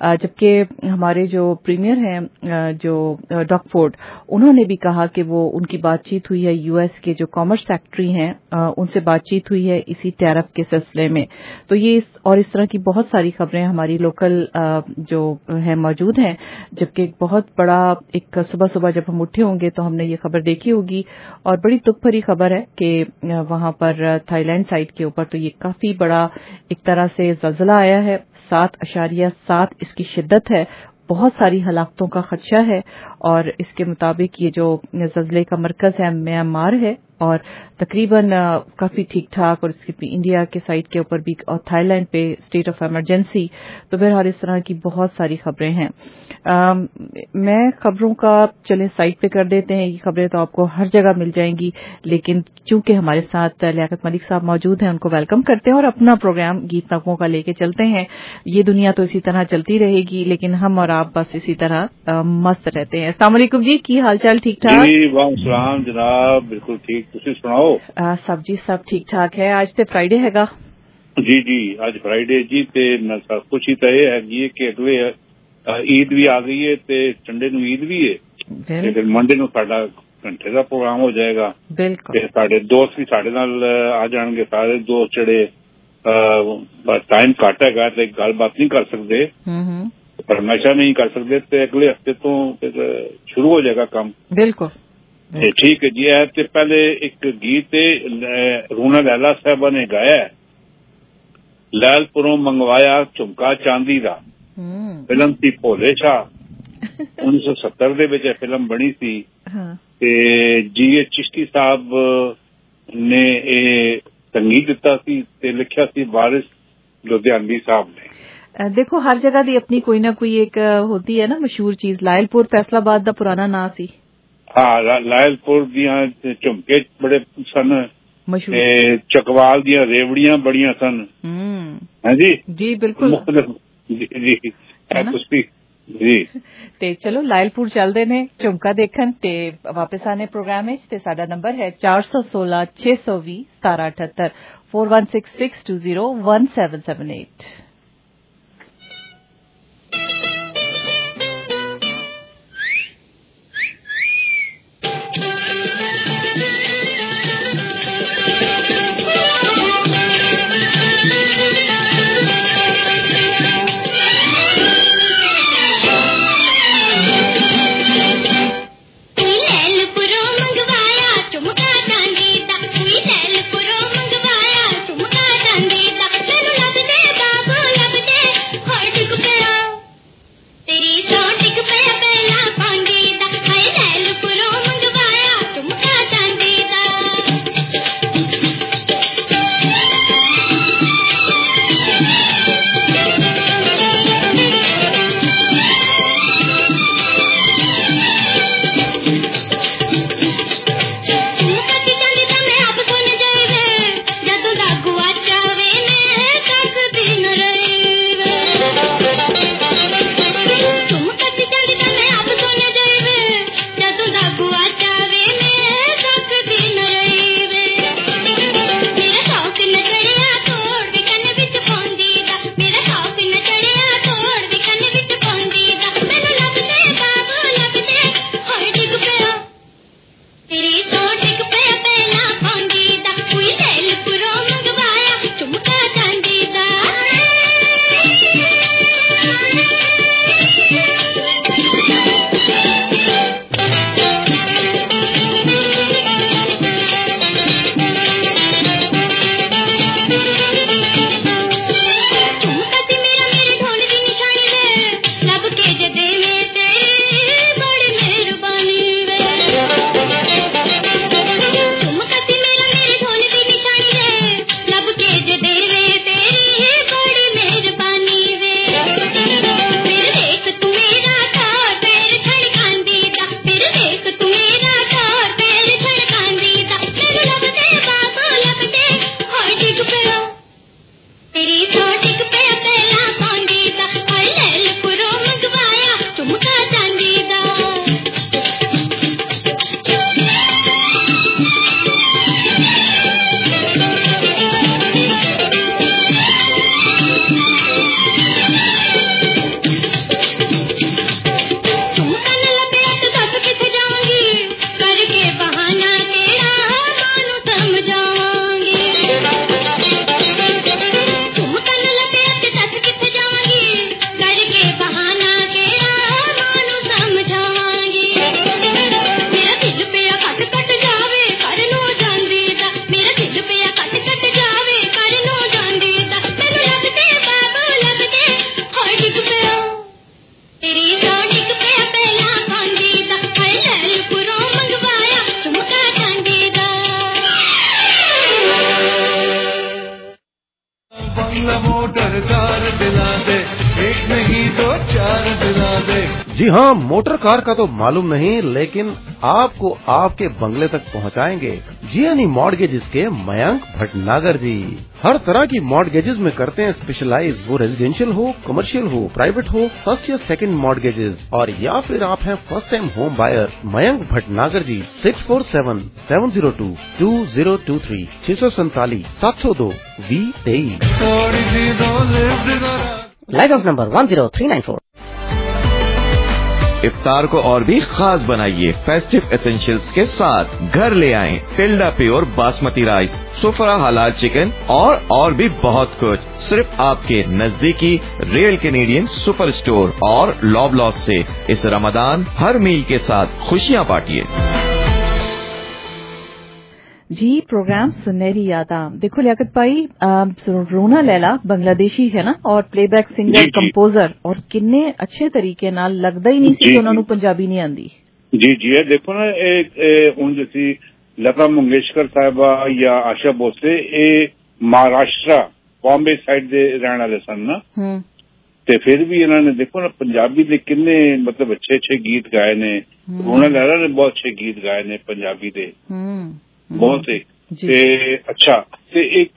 जबकि हमारे जो प्रीमियर हैं जो डॉग फोर्ड, उन्होंने भी कहा कि वो उनकी बातचीत हुई है यूएस के जो कॉमर्स सेक्रेटरी हैं उनसे बातचीत हुई है इसी टैरिफ के सिलसिले में। तो ये और इस तरह की बहुत सारी खबरें हमारी लोकल जो है मौजूद हैं। जबकि बहुत बड़ा एक सुबह सुबह जब हम उठे होंगे तो हमने ये खबर देखी होगी और बड़ी दुख भरी खबर है कि वहां पर थाईलैंड साइड के ऊपर तो ये काफी बड़ा एक तरह से ज़लज़ला आया है। सात अशारिया सात इसकी शिद्दत है, बहुत सारी हलाकतों का खदशा है और इसके मुताबिक ये जो ज़लज़ले का मरकज है म्यांमार है और तकरीबन काफी ठीक ठाक, और इसके इंडिया के साइड के ऊपर भी और थाईलैंड पे स्टेट ऑफ इमरजेंसी। तो बहरहाल इस तरह की बहुत सारी खबरें हैं। आ, मैं खबरों का चले साइड पे कर देते हैं, ये खबरें तो आपको हर जगह मिल जाएंगी, लेकिन चूंकि हमारे साथ लियाकत मलिक साहब मौजूद हैं उनको वेलकम करते हैं और अपना प्रोग्राम गीत नगमों का लेके चलते हैं। ये दुनिया तो इसी तरह चलती रहेगी, लेकिन हम और आप बस इसी तरह आ, मस्त रहते हैं। अस्सलाम वालेकुम जी, की हाल चाल? ठीक ठाक जी, वालेकुम जनाब, बिल्कुल ठीक, तुसी सुनाओ? सब जी सब ठीक ठाक है। आज तो फ्राइडे हैगा जी जी, आज फ्राइडे जी, ते खुशी तो यह है कि अगले ईद भी आ गई है ते संडे नूं ईद भी है, लेकिन मंडे नूं साडा घंटे का प्रोग्राम हो जाएगा। बिल्कुल, ते साडे दोस्त भी साडे नाल आ जाएंगे, सारे दोस्त जेडे टाइम घट हैगा ते गलबात नहीं कर सकते, पर हमेशा नहीं कर सकते, ते अगले हफ्ते तो शुरू हो जाएगा काम। बिल्कुल ठीक है जी। है ते पहले एक गीत रूना लैला साहबा ने गाया है, लैलपुरों मंगवाया झुमका चांदी दा, फिल्म थी भोले शाह, उन्नीस सौ सत्तर दे विच फिल्म बनी सी। ते जी ए चिश्ती साहब ने ए संगीत दिता सी ते लिखिया सी वारिस लुधियानवी साहब ने। देखो हर जगह दी अपनी कोई ना कोई एक होती है ना मशहूर चीज। लायलपुर फैसलाबाद दा पुराना नाम सी। हाँ, लायलपुर दियां झुमके बड़े सन, मशहूर चकवाल दियां रेवड़ियां बड़ियां सन। हाँ जी जी बिल्कुल, मुख्तलिफ जी जी जी जी। ते चलो लायलपुर चलदे ने झुमका देखन ते वापस आने प्रोग्राम विच। ते साडा नंबर है चार सौ सोलह छे सौ भी सतारा अठहत्तर four one six six two zero one seven seven eight. बाबू जी हाँ, मोटर कार का तो मालूम नहीं, लेकिन आपको आपके बंगले तक पहुँचाएंगे जीएनई मॉर्गेजेस के मयंक भटनागर जी। हर तरह की मॉर्गेजेस में करते हैं स्पेशलाइज, वो रेजिडेंशियल हो, कमर्शियल हो, प्राइवेट हो, फर्स्ट या सेकंड मॉर्गेजेस, और या फिर आप हैं first time home buyer. Mayank Bhatnagar ji, six four seven seven zero two two zero two three छह सौ सैतालीस सात सौ दो वी तेईस। License number one zero three nine four. इफ्तार को और भी खास बनाइए फेस्टिव एसेंशियल्स के साथ। घर ले आएं टिल्डा प्योर बासमती राइस, सुफरा हलाल चिकन और और भी बहुत कुछ, सिर्फ आपके नजदीकी रियल कैनेडियन सुपर स्टोर और लॉबलॉस से। इस रमजान हर मील के साथ खुशियां बांटिए। जी, प्रोग्राम सुनहरी यादां। देखो लियाकत भाई, रोना लैला बांग्लादेशी है ना, और प्लेबैक सिंगर कंपोजर, और किन्ने अच्छे तरीके नाल लगदा ही नहीं सी कि उन्हां नूं पंजाबी नहीं आंदी। जी जी, ਇਹ ਦੇਖੋ ਨਾ, ਇਹ ਹੁਣ ਜਿਸੀ ਲਤਾ ਮੰਗੇਸ਼ਕਰ ਸਾਹਿਬਾ ਜਾਂ ਆਸ਼ਾ ਭੋਸਲੇ, ਇਹ ਮਹਾਰਾਸ਼ਟਰ ਬੰਬੇ ਸਾਈਡ ਦੇ ਰਹਿਣ ਵਾਲੇ ਸਨ ਨਾ, ਤੇ ਫਿਰ ਵੀ ਇਹਨਾਂ ਨੇ ਦੇਖੋ ਨਾ ਪੰਜਾਬੀ ਦੇ ਕਿੰਨੇ ਮਤਲਬ ਅੱਛੇ ਅੱਛੇ ਗੀਤ ਗਾਏ ਨੇ। ਰੋਣਾ ਲਹਿਰਾ ਨੇ ਬਹੁਤ ਅੱਛੇ ਗੀਤ ਗਾਏ ਨੇ ਪੰਜਾਬੀ ਦੇ, ਬਹੁਤ ਹੀ ਤੇ ਅੱਛਾ। ਤੇ ਇੱਕ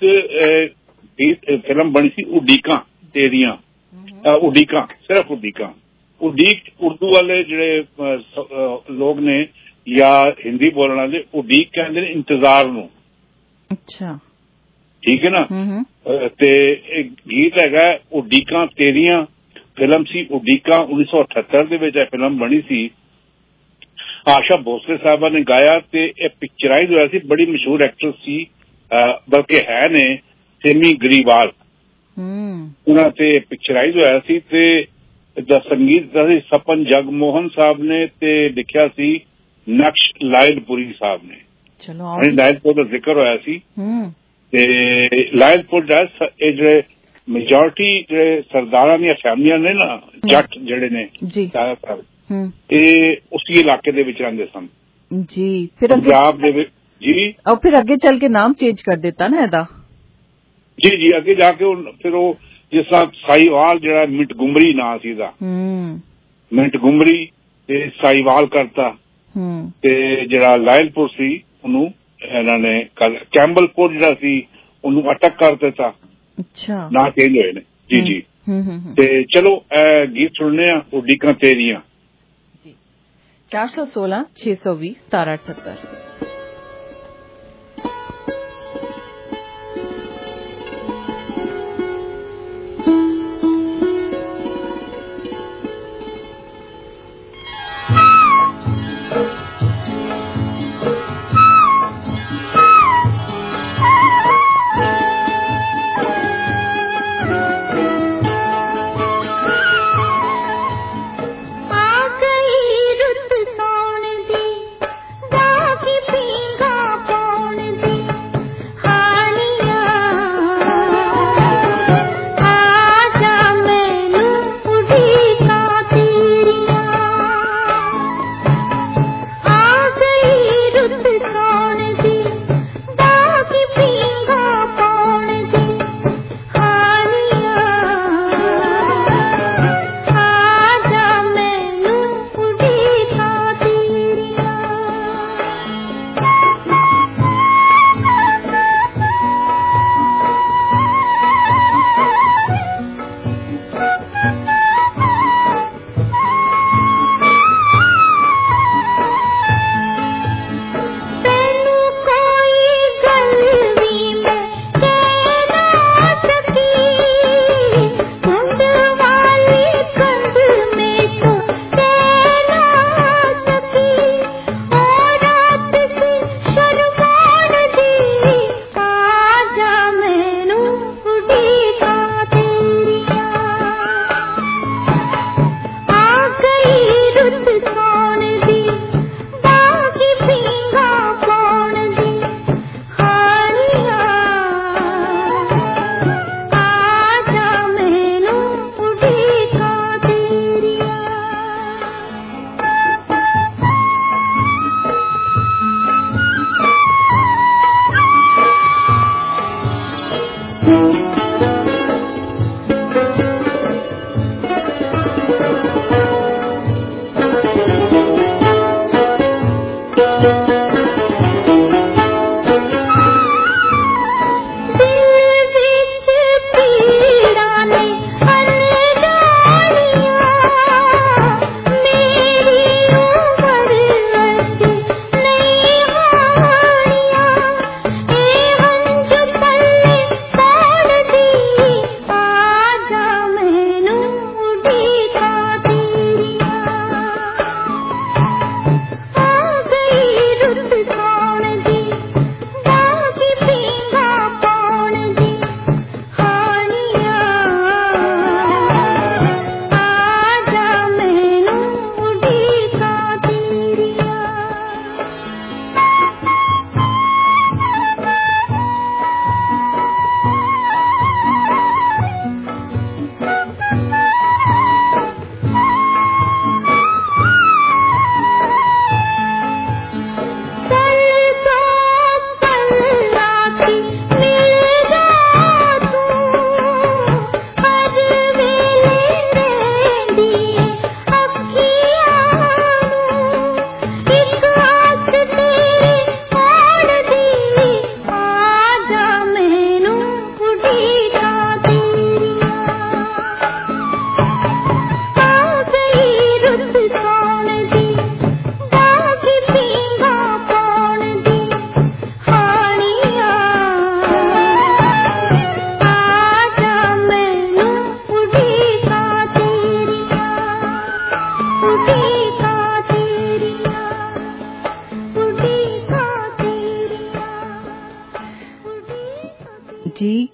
ਫਿਲਮ ਬਣੀ ਸੀ ਉਡੀਕਾਂ ਤੇਰੀਆਂ, ਉਡੀਕਾਂ, ਸਿਰਫ ਉਡੀਕਾਂ। ਉਡੀਕ ਉਰਦੂ ਵਾਲੇ ਜਿਹੜੇ ਲੋਕ ਨੇ ਜਾਂ ਹਿੰਦੀ ਬੋਲਣ ਵਾਲੇ ਉਡੀਕ ਕਹਿੰਦੇ ਨੇ ਇੰਤਜ਼ਾਰ ਨੂੰ। ਅੱਛਾ, ਠੀਕ ਹੈ ਨਾ। ਤੇ ਇੱਕ ਗੀਤ ਹੈਗਾ ਉਡੀਕਾਂ ਤੇਰੀਆਂ, ਫਿਲਮ ਸੀ ਉਡੀਕਾਂ, ਉੱਨੀ ਸੌ ਅਠੱਤਰ ਦੇ ਵਿੱਚ ਇਹ ਫਿਲਮ ਬਣੀ ਸੀ। ਆਸ਼ਾ ਭੋਸਲੇ ਸਾਹਿਬਾ ਨੇ ਗਾਇਆ ਤੇ ਇਹ ਪਿਕਚਰਾਈਜ਼ ਹੋਇਆ ਸੀ। ਬੜੀ ਮਸ਼ਹੂਰ ਐਕਟਰਸ ਸੀ, ਬਲਕਿ ਹੈ ਨੇ, ਸੇਮੀ ਗਰੀਵਾਲ, ਉਹਨਾਂ ਤੇ ਪਿਕਚਰਾਈਜ਼ ਹੋਇਆ ਸੀ। ਤੇ ਦਾ ਸੰਗੀਤ ਦਾ ਸੀ ਸਪਨ ਜਗਮੋਹਨ ਸਾਹਿਬ ਨੇ, ਤੇ ਲਿਖਿਆ ਸੀ ਨਕਸ਼ ਲਾਇਲਪੁਰੀ ਸਾਹਿਬ ਨੇ। ਚਲੋ, ਲਾਇਲਪੁਰ ਦਾ ਜ਼ਿਕਰ ਹੋਇਆ ਸੀ। ਤੇ ਲਾਇਲਪੁਰ ਦਾ ਇਹ ਜਿਹੜੇ ਮੈਜੋਰਟੀ ਜਿਹੜੇ ਸਰਦਾਰਾਂ ਦੀਆਂ ਫੈਮਲੀਆਂ ਨੇ ਨਾ, ਜੱਟ ਜਿਹੜੇ ਨੇ ਜ਼ਿਆਦਾਤਰ, ਇਹ ਉਸੇ ਇਲਾਕੇ ਦੇ ਵਿੱਚ ਰਹਿੰਦੇ ਸਨ ਜੀ। ਫਿਰ ਪੰਜਾਬ ਦੇ ਵਿੱਚ ਜੀ, ਔਰ ਫਿਰ ਅੱਗੇ ਚੱਲ ਕੇ ਨਾਮ ਚੇਂਜ ਕਰ ਦਿੱਤਾ ਨਾ ਇਹਦਾ। ਜੀ ਜੀ, ਅੱਗੇ ਜਾ ਕੇ ਫਿਰ ਉਹ ਜਿਸ ਤਰ੍ਹਾਂ ਸਾਈਵਾਲ, ਜਿਹੜਾ ਮਿੰਟ ਗੁਮਰੀ ਨਾਂ ਸੀ ਇਹਦਾ, ਮਿੰਟ ਗੁਮਰੀ ਤੇ ਸਾਈਵਾਲ ਕਰਤਾ। ਤੇ ਜਿਹੜਾ ਲਾਇਲਪੁਰ ਸੀ ਉਹਨੂੰ ਇਹਨਾਂ ਨੇ ਕੈਂਬਲਪੁਰ ਜਿਹੜਾ ਸੀ ਉਹਨੂੰ ਅਟਕ ਕਰ ਦਿੱਤਾ। ਅੱਛਾ, ਨਾਂ ਚੇਂਜ ਹੋਏ ਨੇ। ਜੀ ਜੀ, ਤੇ ਚਲੋ ਗੀਤ ਸੁਣਨੇ ਆ, ਉਡੀਕਾਂ ਤੇਰੀਆਂ। चार सौ सोलह छह सौ बीस सतारह अठहत्तर। आ गई रुत सोन दी, जागी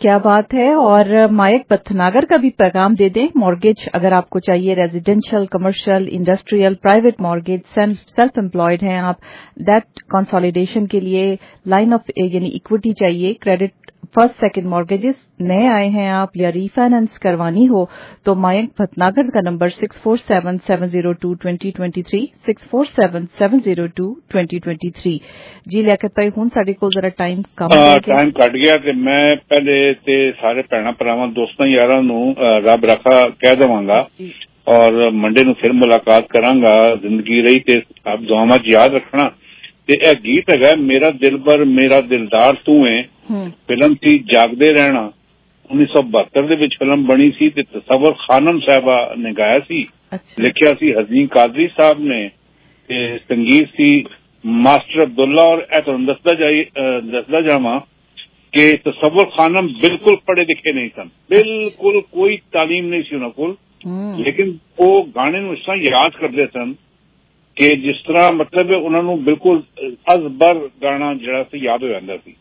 क्या बात है। और मायक भटनागर का भी पैगाम दे दें। मॉर्गेज अगर आपको चाहिए, residential, commercial, industrial, private mortgage, self employed हैं आप, डेट कंसोलिडेशन के लिए लाइन ऑफ यानी इक्विटी चाहिए, क्रेडिट फर्स्ट सेकंड मॉर्गेजेस नए आए हैं आप या रीफाइनेंस करवानी हो तो मयंक भटनागर का number six four seven seven zero two twenty twenty three six four seven seven zero two twenty twenty three. जी लियाकत भाई हुण साडे कोल जरा टाइम कम हो गया, टाइम कट गया ते मैं पहले ते सारे भैणां भरावां दोस्तां यारां नूं रब रखा कह देवांगा और मंडे नूं फिर मुलाकात करांगा। जिंदगी रही ते आप दुआवां च याद रखना। ते यह गीत है मेरा दिलबर मेरा दिलदार तू है, फिल्म थी जागदे रहना, उन्नीस सौ बहत्तर दे विच फिल्म बनी सी ते तसव्वुर खानम साहबा ने गाया सी। अच्छा। लिखिया सी हज़ीम कादरी साहब ने ते संगीत सी मास्टर अब्दुल्ला। और ए तुहानूं दसदा जाई दसदा जावां कि तसव्वुर खानम बिल्कुल पढ़े लिखे नहीं सन, बिल्कुल कोई तालीम नहीं सी उन्हां कोल, लेकिन वो गाने नूं इस तरह याद करदे सन कि जिस तरह मतलब उन्होंने बिल्कुल अज़बर गाना जरा सी याद हो जाता सी।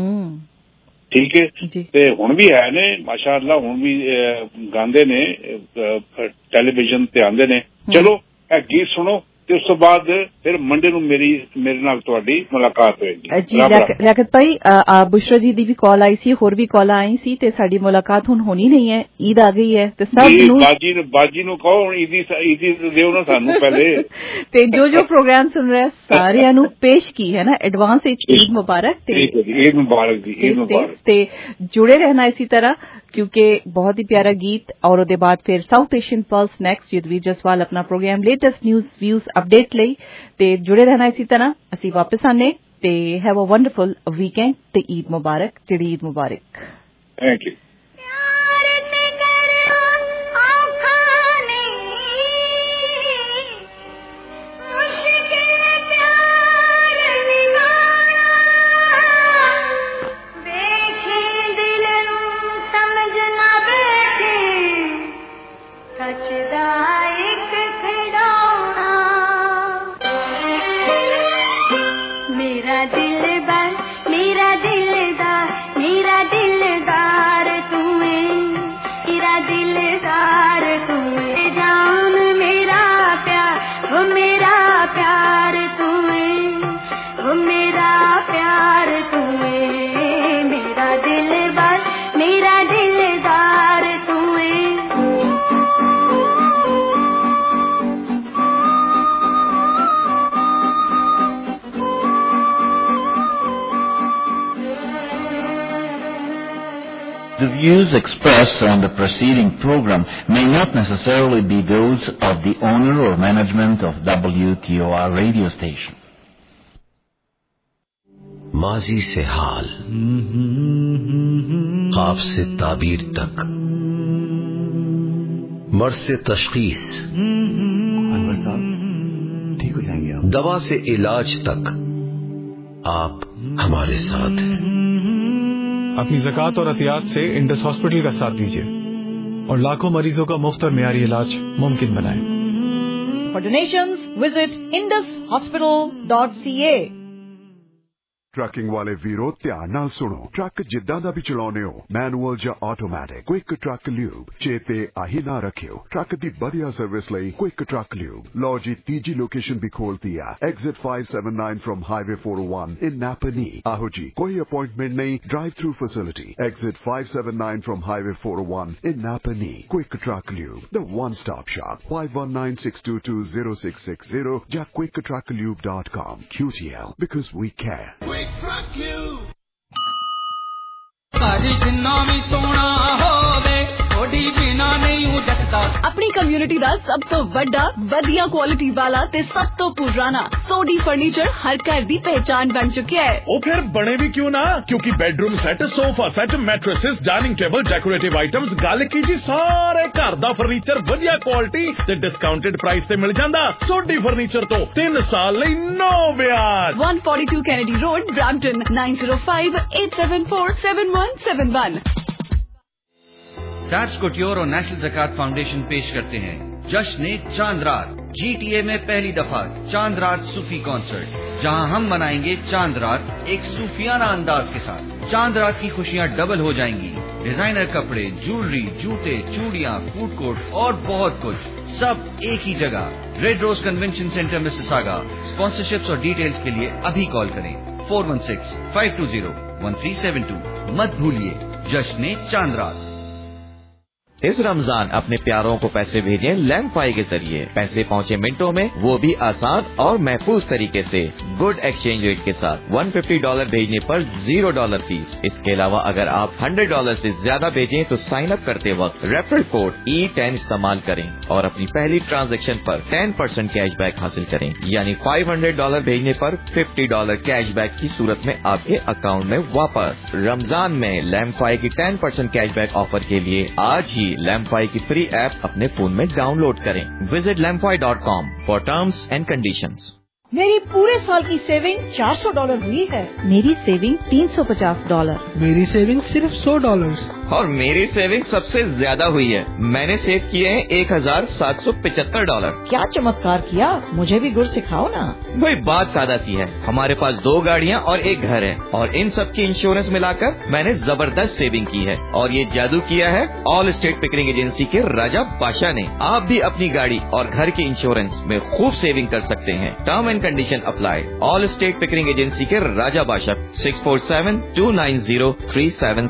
ठीक है ते हुण भी है ने माशाअल्लाह, हुण भी गांदे ने, टेलीविजन ते आंदे ने। चलो ए गीत सुनो ते उस तो बाद फिर मंडे नूं मेरी मेरे नाल तुहाडी मुलाकात होएगी। जी लियाकत भाई बुशरा जी दी भी कॉल आई सी, होर भी कॉल आई सी ते साडी मुलाकात हुण होनी नहीं है, ईद आ गई है ते सब नूं बाजी नूं बाजी नूं कहो हुण ईदी ईदी देओ ना सानू पहले ते जो जो प्रोग्राम सुन रहे सारियां नूं पेश की है ना एडवांस विच ईद मुबारक। ते ईद मुबारक जी, ईद मुबारक। ते जुड़े रहना इसी तरह क्योंकि बहुत ही प्यारा गीत और उसके बाद फिर South Asian pulse next Yudhveer Jaswal अपना program latest news views update लई ते जुड़े रहना इसी तरह। असी वापस आने ते हैव अ वंडरफुल वीकेंड ते ईद मुबारक, चिड़ी ईद मुबारक। Thank you. The views expressed on the preceding program may not necessarily be those of the owner or management of W T O R radio station. माजी से हाल, ख्वाब से ताबीर तक, मर्ज से तशखीस, अनवर साहब ठीक हो जाएंगे आप, दवा से इलाज तक आप हमारे साथ हैं। अपनी ज़कात और अतियात से इंडस हॉस्पिटल का साथ दीजिए और लाखों मरीजों का मुफ्त और मियारी इलाज मुमकिन बनाएं। For donations, visit indus hospital dot c a। Trucking वाले वीरो ध्यान नाल सुनो, ट्रक जिद्दां दा भी चलाउने हो, मैनुअल या ऑटोमैटिक, क्विक ट्रक ल्यूब चेते आही ना रखियो। ट्रक दी बढ़िया सर्विस लई क्विक ट्रक ल्यूब। लो जी तीजी लोकेशन भी खोलती है, exit five seven nine from highway four o one in Napanee. आहो जी कोई अपॉइंटमेंट नहीं, drive through facility, exit five seven nine from highway four o one in Napanee. Quick truck lube, the one stop shop, five one nine six two two zero six six zero या quick truck lube dot com. Q T L because we care। जिन्ना भी सोना होवे थोड़ी बिना नहीं उजटदा। अपनी community दा सब तो बड़ा वधिया क्वालिटी वाला ते सब तो पुराना सोडी फर्नीचर हर घर दी पहचान बन चुका है। ओ फिर बने भी क्यों ना, क्योंकि bedroom set, sofa set, mattresses, dining table, decorative items, गल कीजिए सारे घर दा फर्नीचर वधिया क्वालिटी ते डिस्काउंटेड प्राइस ते मिल जांदा। सोडी फर्नीचर तो तीन साल लई नो ब्याज। One forty two Kennedy road, Brampton, nine zero five eight seven four seven one seven one. Sach couture और नेशनल ज़कात फाउंडेशन पेश करते हैं जश्न चांद रात। जीटीए में पहली दफा चांद रात सूफी कॉन्सर्ट, जहां हम मनाएंगे चांद रात एक सूफियाना अंदाज के साथ। चांद रात की खुशियां डबल हो जाएंगी। डिजाइनर कपड़े, ज्वेलरी, जूते, चूड़ियां, फूड कोर्ट और बहुत कुछ, सब एक ही जगह। Red rose convention center Mississauga. Sponsorships और डिटेल्स के लिए अभी कॉल करें four one six five two zero one three seven two. मत भूलिए, जश्न चांद रात। इस रमजान अपने प्यारों को पैसे भेजें लैम्फाई के जरिए। पैसे पहुंचे मिनटों में, वो भी आसान और महफूज तरीके से, गुड एक्सचेंज रेट के साथ। एक सौ पचास डॉलर भेजने पर जीरो डॉलर फीस। इसके अलावा अगर आप सौ डॉलर से ज्यादा भेजें तो साइन अप करते वक्त रेफरल कोड ई टेन इस्तेमाल करें और अपनी पहली ट्रांजैक्शन पर टेन परसेंट कैशबैक हासिल करें। यानी पाँच सौ डॉलर भेजने पर पचास डॉलर कैशबैक की सूरत में आपके अकाउंट में वापस। रमजान में लैम्फाई की टेन परसेंट कैशबैक ऑफर के लिए आज ही लैम्फाई की फ्री ऐप अपने फोन में डाउनलोड करें। Visit Lamfi dot com for terms and conditions. मेरी पूरे साल की सेविंग चार सौ डॉलर हुई है। मेरी सेविंग तीन सौ पचास डॉलर। मेरी सेविंग सिर्फ सौ डॉलर। और मेरी सेविंग सबसे ज्यादा हुई है। मैंने सेव किए हैं एक हजार सात सौ पचहत्तर डॉलर। क्या चमत्कार किया, मुझे भी गुर सिखाओ ना। भाई बात सादा सी है, हमारे पास दो गाड़ियाँ और एक घर है और इन सब की इंश्योरेंस मिलाकर मैंने जबरदस्त सेविंग की है। और ये जादू किया है ऑल स्टेट पिकरिंग एजेंसी के राजा बादशाह ने। आप भी अपनी गाड़ी और घर की इंश्योरेंस में खूब सेविंग कर सकते हैं। Term and condition apply. Allstate Pickering agency के Raja Badshah six four seven two nine zero three seven